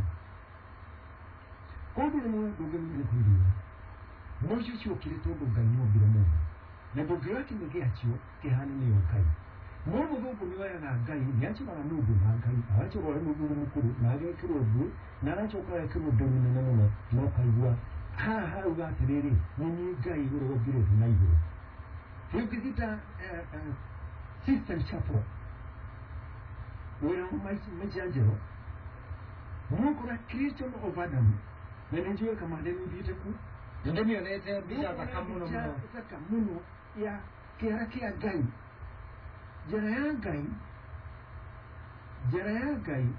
kũndũ rĩmwe ndũngĩmenya nĩ kũrĩ riũa no icio ciokire tondũ Ngai nĩombire mũndũ na ndũngĩoya kĩmwe gĩacio kĩhane nĩyo Ngai no mũthũngũ nĩoyaga Ngai nĩacoraga mũndũ na Ngai agacora ũrĩa mũndũ mũkũrũ na agekĩrwo nguo na agacoka agekĩrwo ndũri nene mũno na ũkaigua haha harauga atĩrĩrĩ nĩ niĩ Ngai ũrĩa wombire thĩ na igũrũ ũngĩthita Sistine Chapel wĩra wa Michelangelo nĩũkora Christian of Adam na nĩnjũĩ kamande nĩthiĩte ku ndĩmĩonete mbica thaka mũno ya kĩara kĩa Ngai njara ya ngai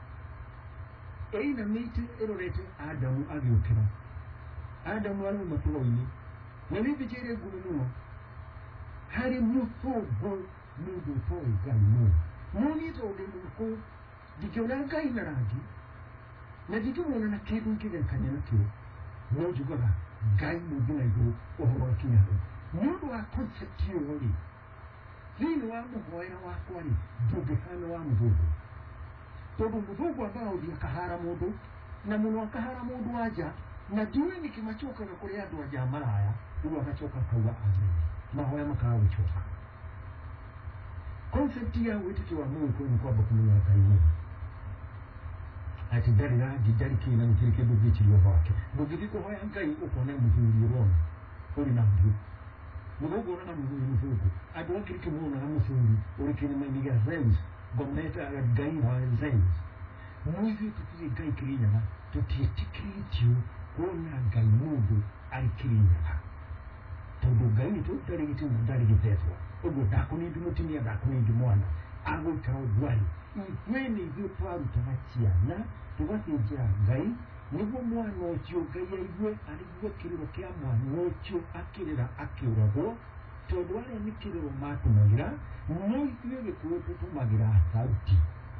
eina mite erorete Adamu agiukira Adamu ari matoro-ini na bibijere gununo hari mufogo mundu foi ngai muni to de muko dikiona ngai na rangi na dikimona na kindu kigekanya nakyo no jugaga ngai mundu na igu ohoro kinyaho mundu wa concept yori thini wa muhoera wakwa ri ndungihana wa muthugu tondu muthugu ambao ndiakahara mundu na muno akahara mundu aja na ndiwe nikimachoka na kuri andu aja maraya uwa akachoka kauga amen mahoya makawa guchoka concept ya witiki wa Mungu ni kwamba kumenya Ngai ati ndari rangi ndari kina nikirike bugichi yo wake bugiti ko hoya Ngai ukona muhuri rona uri na mbu mugogo na muhuri adu wakirike muna na muhuri uri kini mamiga Zeus gometa Ngai wa Zeus muzi tuti Ngai kirinya na tuti tikritio kona Ngai mundu ari kirinya tondu Ngai to ndari gitu ndari giteto ogo dakuni dumutinia dakuni dumwana ago tawali mweni ivyo twarutagaciana tugathĩnjĩra Ngai nĩguo mwana ũcio Ngai aigwe arigwe kĩrĩro kĩa mwana ũcio akĩrĩra akĩũragwo tondũ arĩa nĩ kĩrĩro matũmagĩra no ithuĩ Gĩkũyũ tũtũmagĩra sauti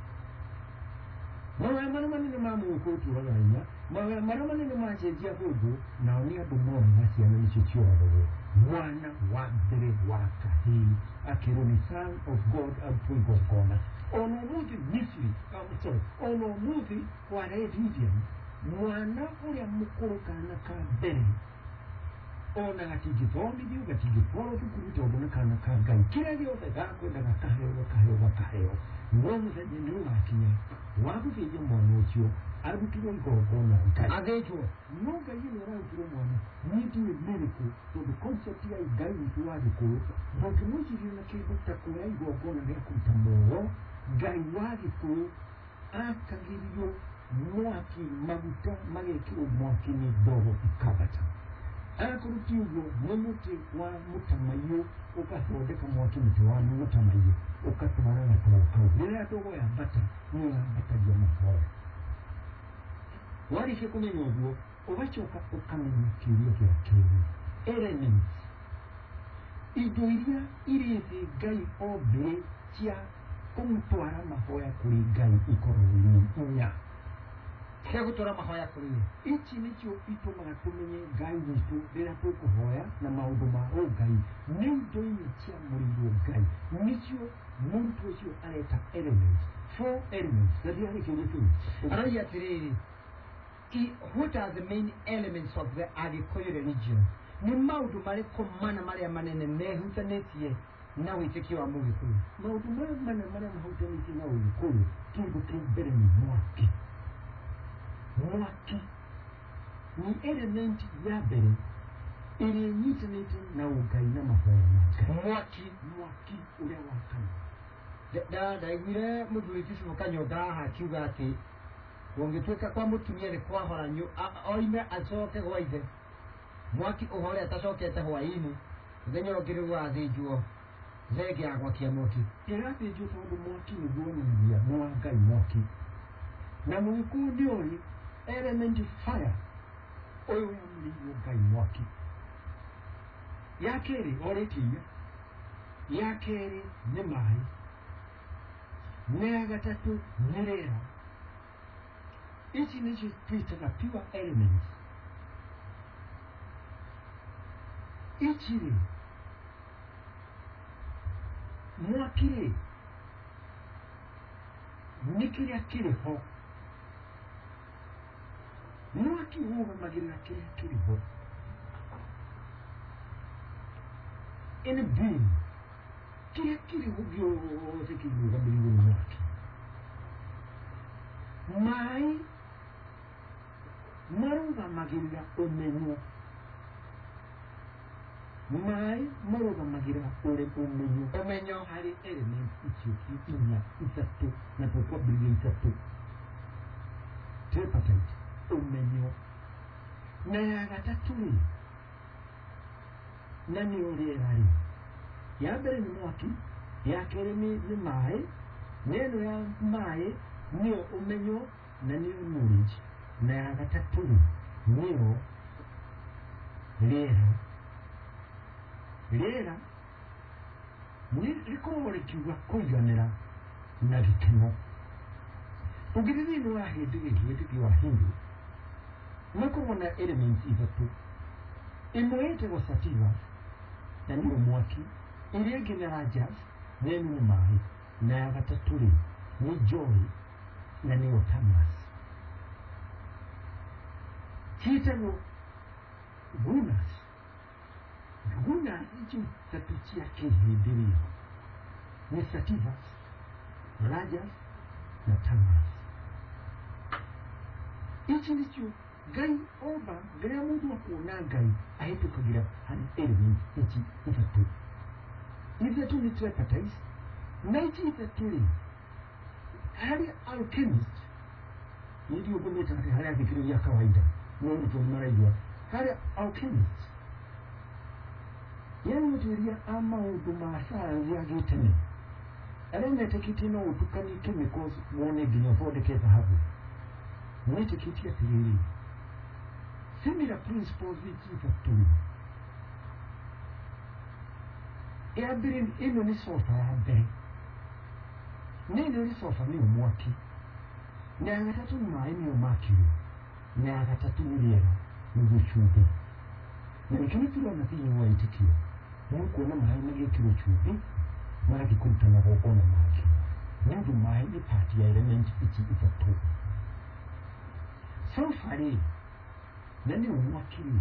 mahoya marĩa manene ma Mũgĩkũyũ tũraga hinya mahoya marĩa manene macenjia bũndũ nao nĩ andũ mona na ciana nĩcio cioragwo mwana wa mbere wa kahĩĩ akĩrwo nĩ son of God and igongona ono muthi Misri ono muthi wa Edidian mwana ũrĩa mũkũrũ kana ka mbere ona gatingĩthomithio gatingĩtwarwo thukuru tondũ nĩ kana ka Ngai kĩrĩa gĩothe gakwenda gakaheo no mũthenya nĩ ũgakinya wa gũthĩnja mwana ũcio arutirwo igongona Ngai athĩnjwo no Ngai nĩ ararutirwo mwana nĩ ndiũĩ mĩrĩkũ tondũ concept ya Ngai witũ wa Gĩkũyũ ndũngĩmwĩciria na kĩndũ ta kuoya igongona rĩa kũruta muoyo Ngai wa Gĩkũyũ akagĩrio mwaki maguta magekĩrwo mwaki-inĩ ndogo ikabata akũruti ũguo nĩ mũtĩ wa mũtamaiyũ ũgathondeka mwaki mũtĩ wa mũtamaiyũ ũgatwara gatoro kau rĩrĩa ndogo yambata nĩ yambatagia mahoya warĩkia kũmenya ũguo ũgacoka ũkamenya kĩũria gĩa kerĩ elements indo iria irĩ thĩ Ngai ombire cia kumtwara mahoya kuri Ngai ikorwo inya cia gũtwara mahoya kuri ici nĩcio itũmaga tũmenye Ngai witũ rĩrĩa tũkũhoya na maũndũ ma Ngai nĩ indo inya cia mũrĩirwo Ngai nĩcio mũrutwo ũcio areta elements 4 elements na ndiarĩ kĩũria kĩu arauga atĩrĩrĩ what are the main elements of the Agikuyu religion nĩ maũndũ marĩkũ mana marĩa manene mehutanĩtie na wĩtĩkio wa Mũgĩkũyũ maũndũ marĩa mahutanĩtie na Ũgĩkũyũ kĩndũ kĩa mbere nĩ mwaki ni element ya mbere ĩrĩa nyitanĩte na Ngai na mahoya make mwaki ũrĩa wakana ndaiguire mũthuri Jesũ Mũkanyonga akiuga atĩ gũngĩtuĩka kwa mũtumia nĩ kwahora oime acoke gwa ithe mwaki ũhore atacokete hwaĩ-inĩ mũthenya ũngĩ rĩu athĩnjwo thenge agwakia mwaki ĩrathĩnjwo tondũ mwaki nĩguo onanagia nĩ wa Ngai mwaki na Mũgĩkũyũ nĩoĩ element fire ũyũ wamũrĩirwo Ngai mwaki ya kerĩ orĩtie ya kerĩ nĩ maĩ na ya gatatũ nĩ rĩera ici nĩcio twĩtaga pure elements ici rĩ mwaki rĩ nĩ kĩrĩa kĩrĩ ho mwaki ũrũgamagĩrĩra kĩrĩa kĩrĩ ho in being kĩrĩa kĩrĩ ho gĩothe kĩrũgamĩrĩirwo nĩ mwaki maĩ marũgamagĩrĩra ũmenyo maĩ marũgamagĩrĩra ũmenyo harĩ element icio inya ithatũ na tũkwambĩrĩria ithatũ tripartite umenyo na ya gatatũ rĩ na nĩ ũrĩera rĩ ya mbere nĩ mwaki ya kere ni mai neno ya mai niyo umenyo na niyo knowledge na ya gatatu niyo rera ni rikorwo rikiuga kuiganira na gikeno ugiriri ni wa hindi wa hindu makorwo na elements ithatu imwe yetagwo sativa na niyo mwaki iria ingĩ nĩ rajas nene nĩ maĩ na ya gatatũ rĩ nĩ joy na nĩyo tamas ciĩtagwo gunas ici tatu cia kĩhĩndĩrĩo nĩ sativas rajas na tamas ici nĩcio Ngai oba rĩrĩa mũndũ akuona Ngai ahĩtũkagĩra harĩ elements ici ithatũ ithatũ nĩ tripartite na ici ithatũ rĩ harĩ alchemist ndio ngũmĩta harĩ athikĩrĩria kawaida no mtu maraigua harĩ alchemist yani mũtuĩria a maũndũ ma sayansi ya gĩtene arĩa metĩkĩtie no ũtukanie chemicals wone nginya ũthondeke thahabu metĩkĩtie atĩrĩrĩ similar principles ici ithatũ ya mbere ĩno nĩ sofa ya mbere nĩno nĩ sofa nĩyo mwaki na ya gatatũ nĩ maĩ nĩyo mercury na ya gatatũ nĩ rĩera nĩguo cumbĩ na nĩkĩo nĩtũrona thĩinĩ wa wĩtĩkio nĩũkuona maĩ magĩkĩrwo cumbĩ magathiĩ kũruta magongona mangĩ nĩ ũndũ maĩ nĩ part ya element ici ithatũ sofa rĩ na nĩyo mwaki rĩ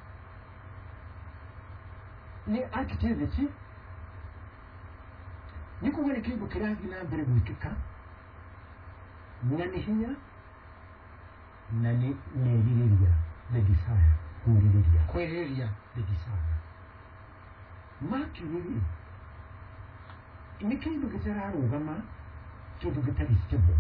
nĩ activity ni kuga ni kindu kirathi na mbere gwikika na ni hinya na ni niririria the desire kwiriria the desire mercury ni kindu kitararugama kindu kitari stable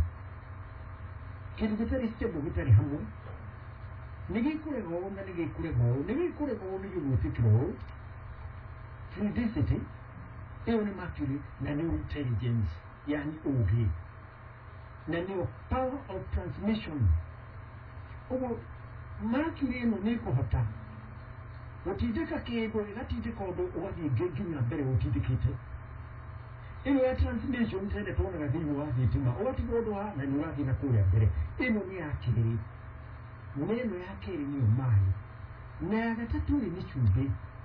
gitari hamwe ni gikurega na ni gikurega ni gigwitikirwo fluidity hiyo ni mercury na ni intelligence yani ugi na ni power of transmission ugo mercury ino ni kuhota utindika kindu igatindika undu ugathii nginya mbere utindikite ino ya transmission tende tuonaga thĩinĩ wa thitima ũgatiga ũndũ wa na nĩ ũrathiĩ na kũrĩa mbere ĩno nĩ ya kerĩ na ĩno ya kerĩ nĩyo maĩ na ya gatatũ rĩ nĩ cumbĩ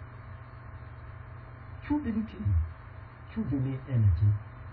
nĩ kĩĩ cumbĩ nĩ energy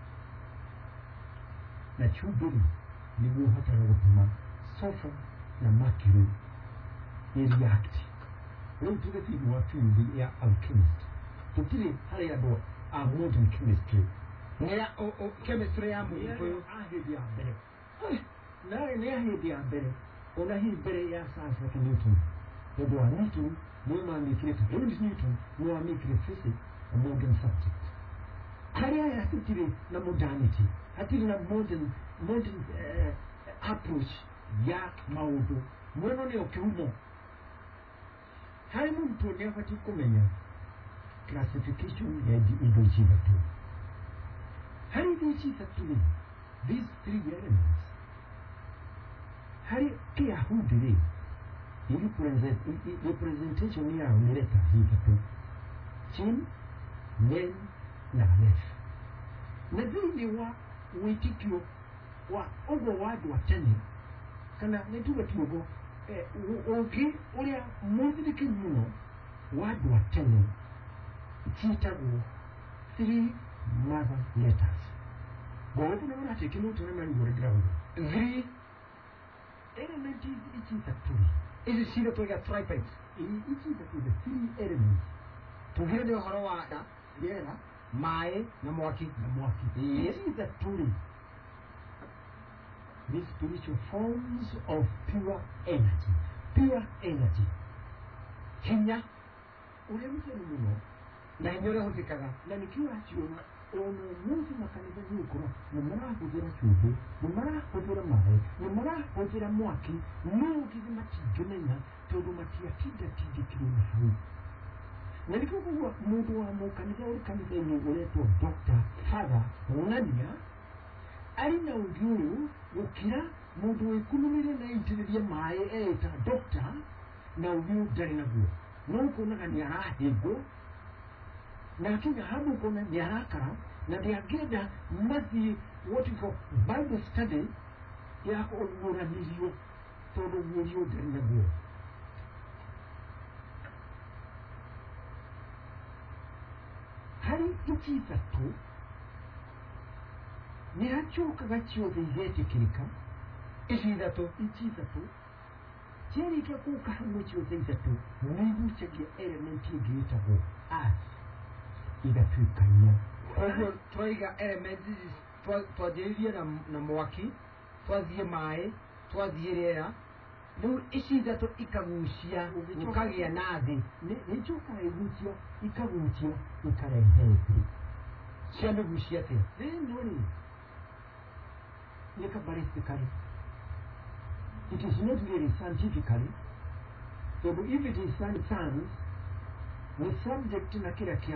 na cumbĩ nĩguo ũhotaga gũtũma sulfur na mercury nĩ react rĩu tuge thĩinĩ wa field ya alchemist tũtirĩ harĩ andũ a modern chemistry nĩa chemistry ya mũndũ ahĩndĩ ya mbere nawe nĩ ahĩndĩ ya mbere ona hii mbere ya Isaac Newton tondũ wa Newton nĩwe mamĩkire Lewis Newton nĩwe wamĩkire physics a modern subject harĩa hatirĩ na modernity hatirĩ na modern approach ya maũndũ mweno nĩyo kĩhumo harĩ mũrutwo nĩ abatiĩ kũmenya classification ya indo ici ithatũ harĩ indo ici ithatũ these three elements harĩ Kĩyahudi representation yao nĩ letters ithatũ Shin, Nen na Aleph na thĩinĩ wa wĩtĩkio wa ũguo wa andũ a tene kana nĩ tuge ti ũguo ũngĩ ũrĩa mũthirĩke mũno wa andũ a tene ciĩtagwo three mother letters gũkũ nĩ mũratĩki mũtũ nĩ marigũrĩ ground three elements ici ithatũ ici ciĩtagwo tripartite ici ithatũ the three elements tugire nĩ ũhoro wa rĩera maĩ na mwaki ici ithatũ these spiritual forms of pure energy hinya ũrĩa mũtheru mũno na hinya ũrĩa ũhũthĩkaga na nĩkĩo aciona ono mũndũ makanitha nĩũkorwo nĩ marahũthĩra cumbĩ nĩ marahũthĩra maĩ nĩ marahũthĩra mwaki no githĩ matingĩmenya tondũ matiatindĩkirwo na hau nalikuwa mundu wa mukanitha uri kanitha-ini uretwo Dr. Father Ng'ania ari na ugiu gukira mundu wikunumire na itiririe mai eta doctor na ugiu ndari naguo no kuonaga ni arahingwo na kinya habu kuna ni arakara na ndiangenda mathi what we call Bible study ya kuonuranirio tondu guorio ndari naguo. Hari inchi ithatu ni hacokaga ciothe igetikirika ici ithatu inchi ithatu ciarĩkia gũka hamwe ciothe ithatu nĩigucagia element ĩngĩ ĩtagwo earth igatuĩkania. Ũguo twaiga element twanjĩrĩrie na mwaki, twathiĩ maĩ, twathiĩ rĩera, rĩu ici ithatu ikagucia ikagĩa na thĩ. Nĩicokaga igucio ikagucio ikarehe thĩ. Ciamĩgucia atĩa? Rĩu ballistically. It is not really scientifically. So if it is science, the subject na kila kia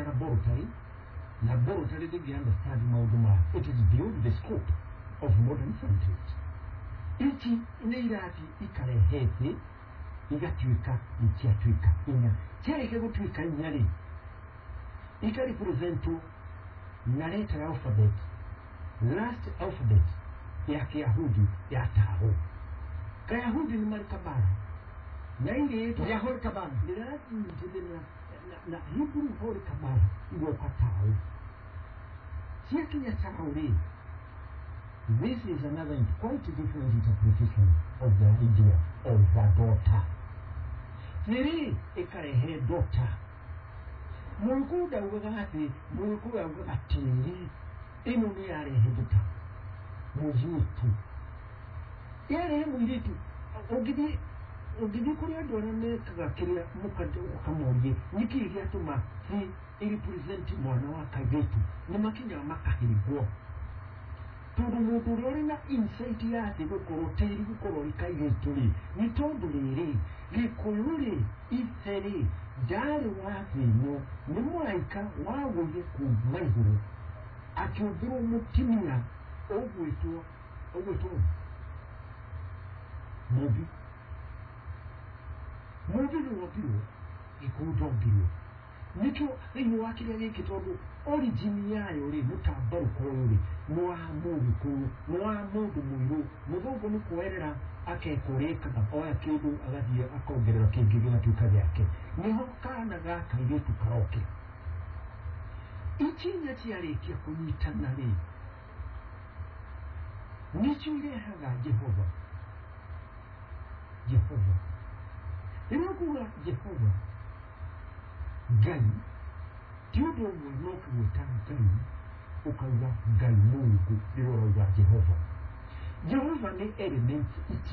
laboratory they understand mauduma. It is beyond the scope of modern scientists. Ichi inairati ikarehethi igatuika ikiatuika inya. Chereke gutuika inyari. Ikaripresento na letter alphabet. Last alphabet ya Kiyahudi ya Tao. Kayahudi ni Marikabara. Na ile yetu ya Horikabara. Nilati njidina na Hebrew Horikabara iwo kwa Tao. Siaki ya Tao li. This is another quite different interpretation of the idea of a daughter. Niri ikarehe daughter. Mungu da ugagati, Mungu ya ugagatiri. Inu ni arehe daughter. Mujitu. Yare mwiritu. Ogidi kuria dorane kagakiria mukade ukamorie. Niki igiatuma si iripresenti mwana wa kaigetu. Ni makinya makahirigwo. Tondu mundu uria uri na insight yake gukorwo tiri gukorwo ikaigetu ri ni tondu riri gikuyu ri itheri ndari wa thino ni muraika wagwire kuma iguru akiumbirwo mutimia ogwitwo mubi ni wabirwo gikuyu ndombirwo nikyo thĩinĩ wa kĩrĩa gĩkĩ tondũ origin yayo rĩ mũtambarũko ũyũ rĩ nĩ wa mũgĩkũyũ nĩ wa mũndũ mũirũ mũthũngũ nĩ kuoerera akekũrĩkaga oya kĩndũ agathiĩ akongerera kĩngĩ gĩgatuĩka gĩake nĩho kana gaka kairĩtu karoke ikinya ciarĩkia kũnyitana rĩ nĩcio irehaga Jehova rĩrĩa kuga Jehova Ngai ti ũndũ ũmwe no kũgwĩta Ngai ũkauga Ngai Mũngu rĩrĩa ũrauga Jehova nĩ elements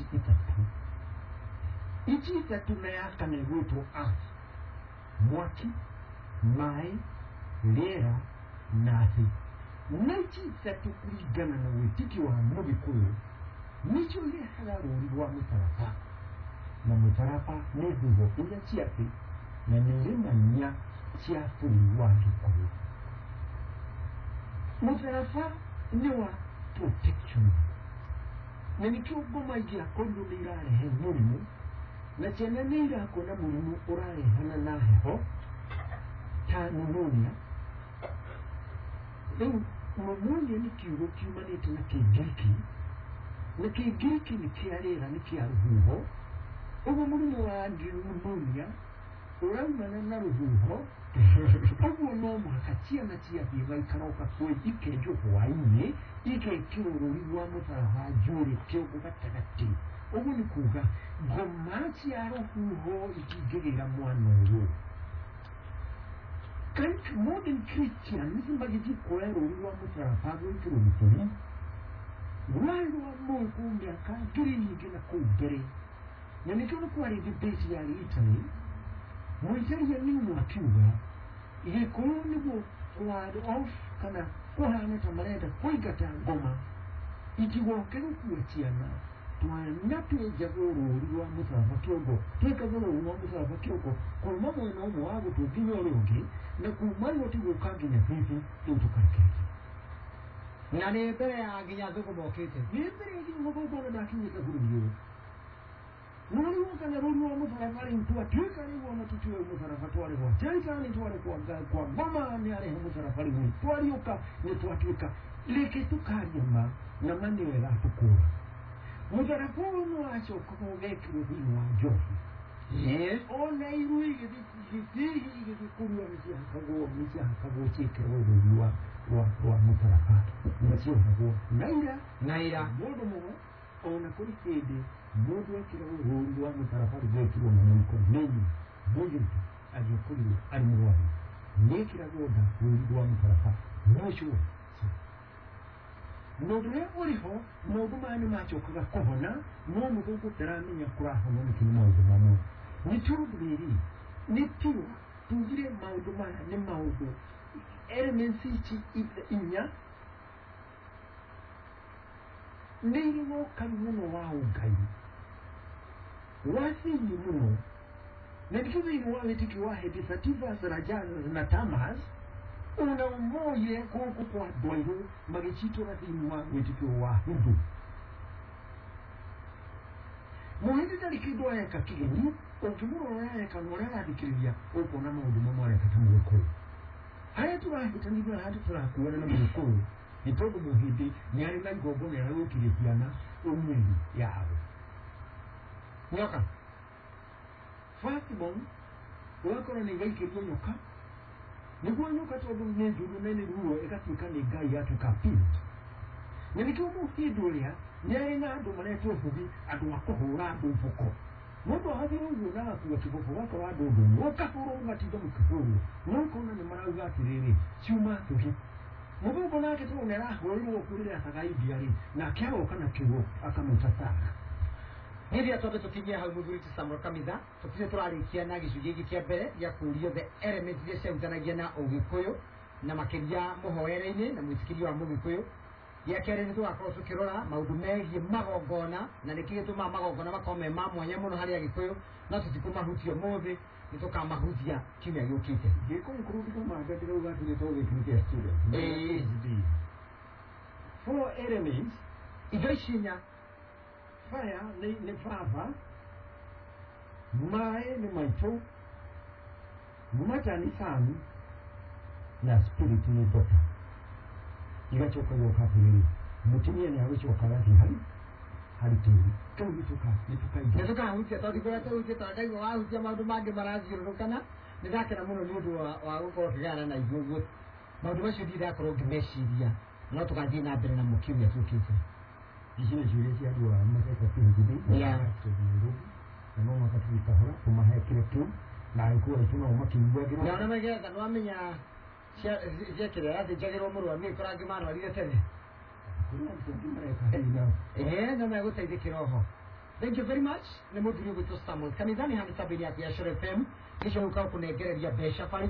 ici ithatu na ya kana ĩgwĩtwo earth mwaki maĩ rĩera na thĩ na ici ithatu kũringana na wĩtĩkio wa Mũgĩkũyũ nĩcio irehaga rũri rwa mũtharaba na mũtharaba nĩ huho iria cia thĩ na nĩrĩmanya cia bũrũri wa Gĩkũyũ. Mũtharaba nĩ wa protection na nĩkĩo ngoma ingĩakorirwo nĩ irarehe mũrimũ na ciana nĩ irakuona mũrimũ ũrarehana na heho ta pneumonia. Rĩu pneumonia nĩ kiugo kiumanĩte na Kĩngiriki na Kĩngiriki nĩ kĩa rĩera nĩ kĩa rũhuho. Ũguo mũrimũ wa pneumonia uraumana na rũhuho ũguo no mũhaka ciana ciathiĩ gaikaroka kwĩ ikenjwo hwaĩ-inĩ igekĩrwo rũri rwa mũtharaba njuĩrĩ kĩongo gatagatĩ. Ũguo nĩ kuga ngoma cia rũhuho itingĩgĩra mwana ũyũ. Modern Christians magĩthiĩ kuoya rũri rwa mũtharaba gwĩkĩrwo gĩthũri rwarĩ rwa Mũngu mĩaka ngiri nyingĩ na kũu mbere na nĩkĩo nĩ kwarĩ debate ya Italy. Mũicaria nĩguo akiuga Gĩkũyũ nĩguo ward off kana kũhana ta marenda kũingata ngoma itigoke gũkua ciana twanatwe jagoro liwa musaba kyogo twekagoro liwa musaba kyogo kuma mwena omwe wago tuginya olungi na kumali otigo kaginya fifi tutukakeke na ne mbere ya nginya thuko mokite ni mbere ya nginya thuko na kinyika guru nuri wakana ruri wa musaba ri mtu atwika ni wona tutiwe musaba twale wa tenta ni twale kwa mama ni ale musaba ri twali uka ni twatwika leke tukanyama na manewera tukura mudarapono acho kumubeka rubino wa jofi ona irui giti kurwa misi akago cheke wa mutaraka misi akago naira modo mo ona kuri kede modo akira wa mutaraka geti wa mungu nini modo ajokuri ari muwahi nekira goda wa mutaraka mosho Nodwe oriho nobu mani macho kuhona no mugo taramenya kuraho no mukini maudu mamu ni turubiri ni tiwa tungire maudu mana ni maudu elements ichi inya niri no kamuno wa ugai wasi ni muno nedikizo ni wa wetiki wa hedisativa sarajana na tamas una umoye kuku kwa doiru magichito na timuwa wetiki wa hindu muhindi talikidoa ya kakigeni okimuro ya kanora adikiria opo na maudu mamore katamuko haya turahitaniwa hadi turakuona na muko nitogo muhindi nyari na gogo na yaro kiripiana umwili yabo nyoka firstborn wako na ngai nyoka niguo nyoka tondu ni njuru nene ruo igatuika ni ngai atukapinda nilikio muhinduria nyari na andu maretwo bugi andu akuhura andu mfuko mundu hathiro nguo na kuwa kiboko wako andu ndu ukahura ngatiga mukifuru nuko na ni marauga atiriri ciuma tugi mugongo nake tu nera huriro kurira sagaidi ari na kyao kana kiwo akamutasaka Hivi atobe tukinyia hau muthuriti Samuel Kamitha tukire turarikia na gicunjĩ gĩkĩ kĩa mbere gĩa kũrio the elements iria ciahutanagia na ũgĩkũyũ na makĩria mũhoere-inĩ na mwĩtĩkĩrio wa mũgĩkũyũ gĩa kerĩ nĩ tũgakorwo tũkĩrora maũndũ megiĩ magongona na nĩkĩ gĩtũmaga magongona makorwo me ma mwanya mũno harĩ agĩkũyũ no tũtikũmahutia ũmũthĩ nĩ tũkamahutia kiumia gĩũkĩte four elements indo ici inya fire ni baba mae ni maito mata ni sami na spirit ni dota igachoka yoka pili mutumia ni awichoka wapi hali tuli tuka nituka hutia todi kwa hutia todi kwa hutia maundu mangi marathiũrũrũkana nĩndakena mũno nĩ ũndũ wa gũkorwo kĩgana na ithuĩ maundu macio ndirakorwo ngĩmeciria no tũgathiĩ na mbere na mũkiumia tũkĩte Jishine shulesi hadi wa mateka pili ya na mama katika hora kumaha kile tu na alikuwa tuna umakimwa gero na namegeza nwamenya kire yathi jagiro murwa ni korangi mano alire tene kuna mtu mara no megũteithĩkĩra oho. Thank you very much. Nĩ mũthuri ũgwĩtwo Samuel Kamithani handũ tabĩri yaku ya Shore FM kisha ũkao kũnengereria mbeca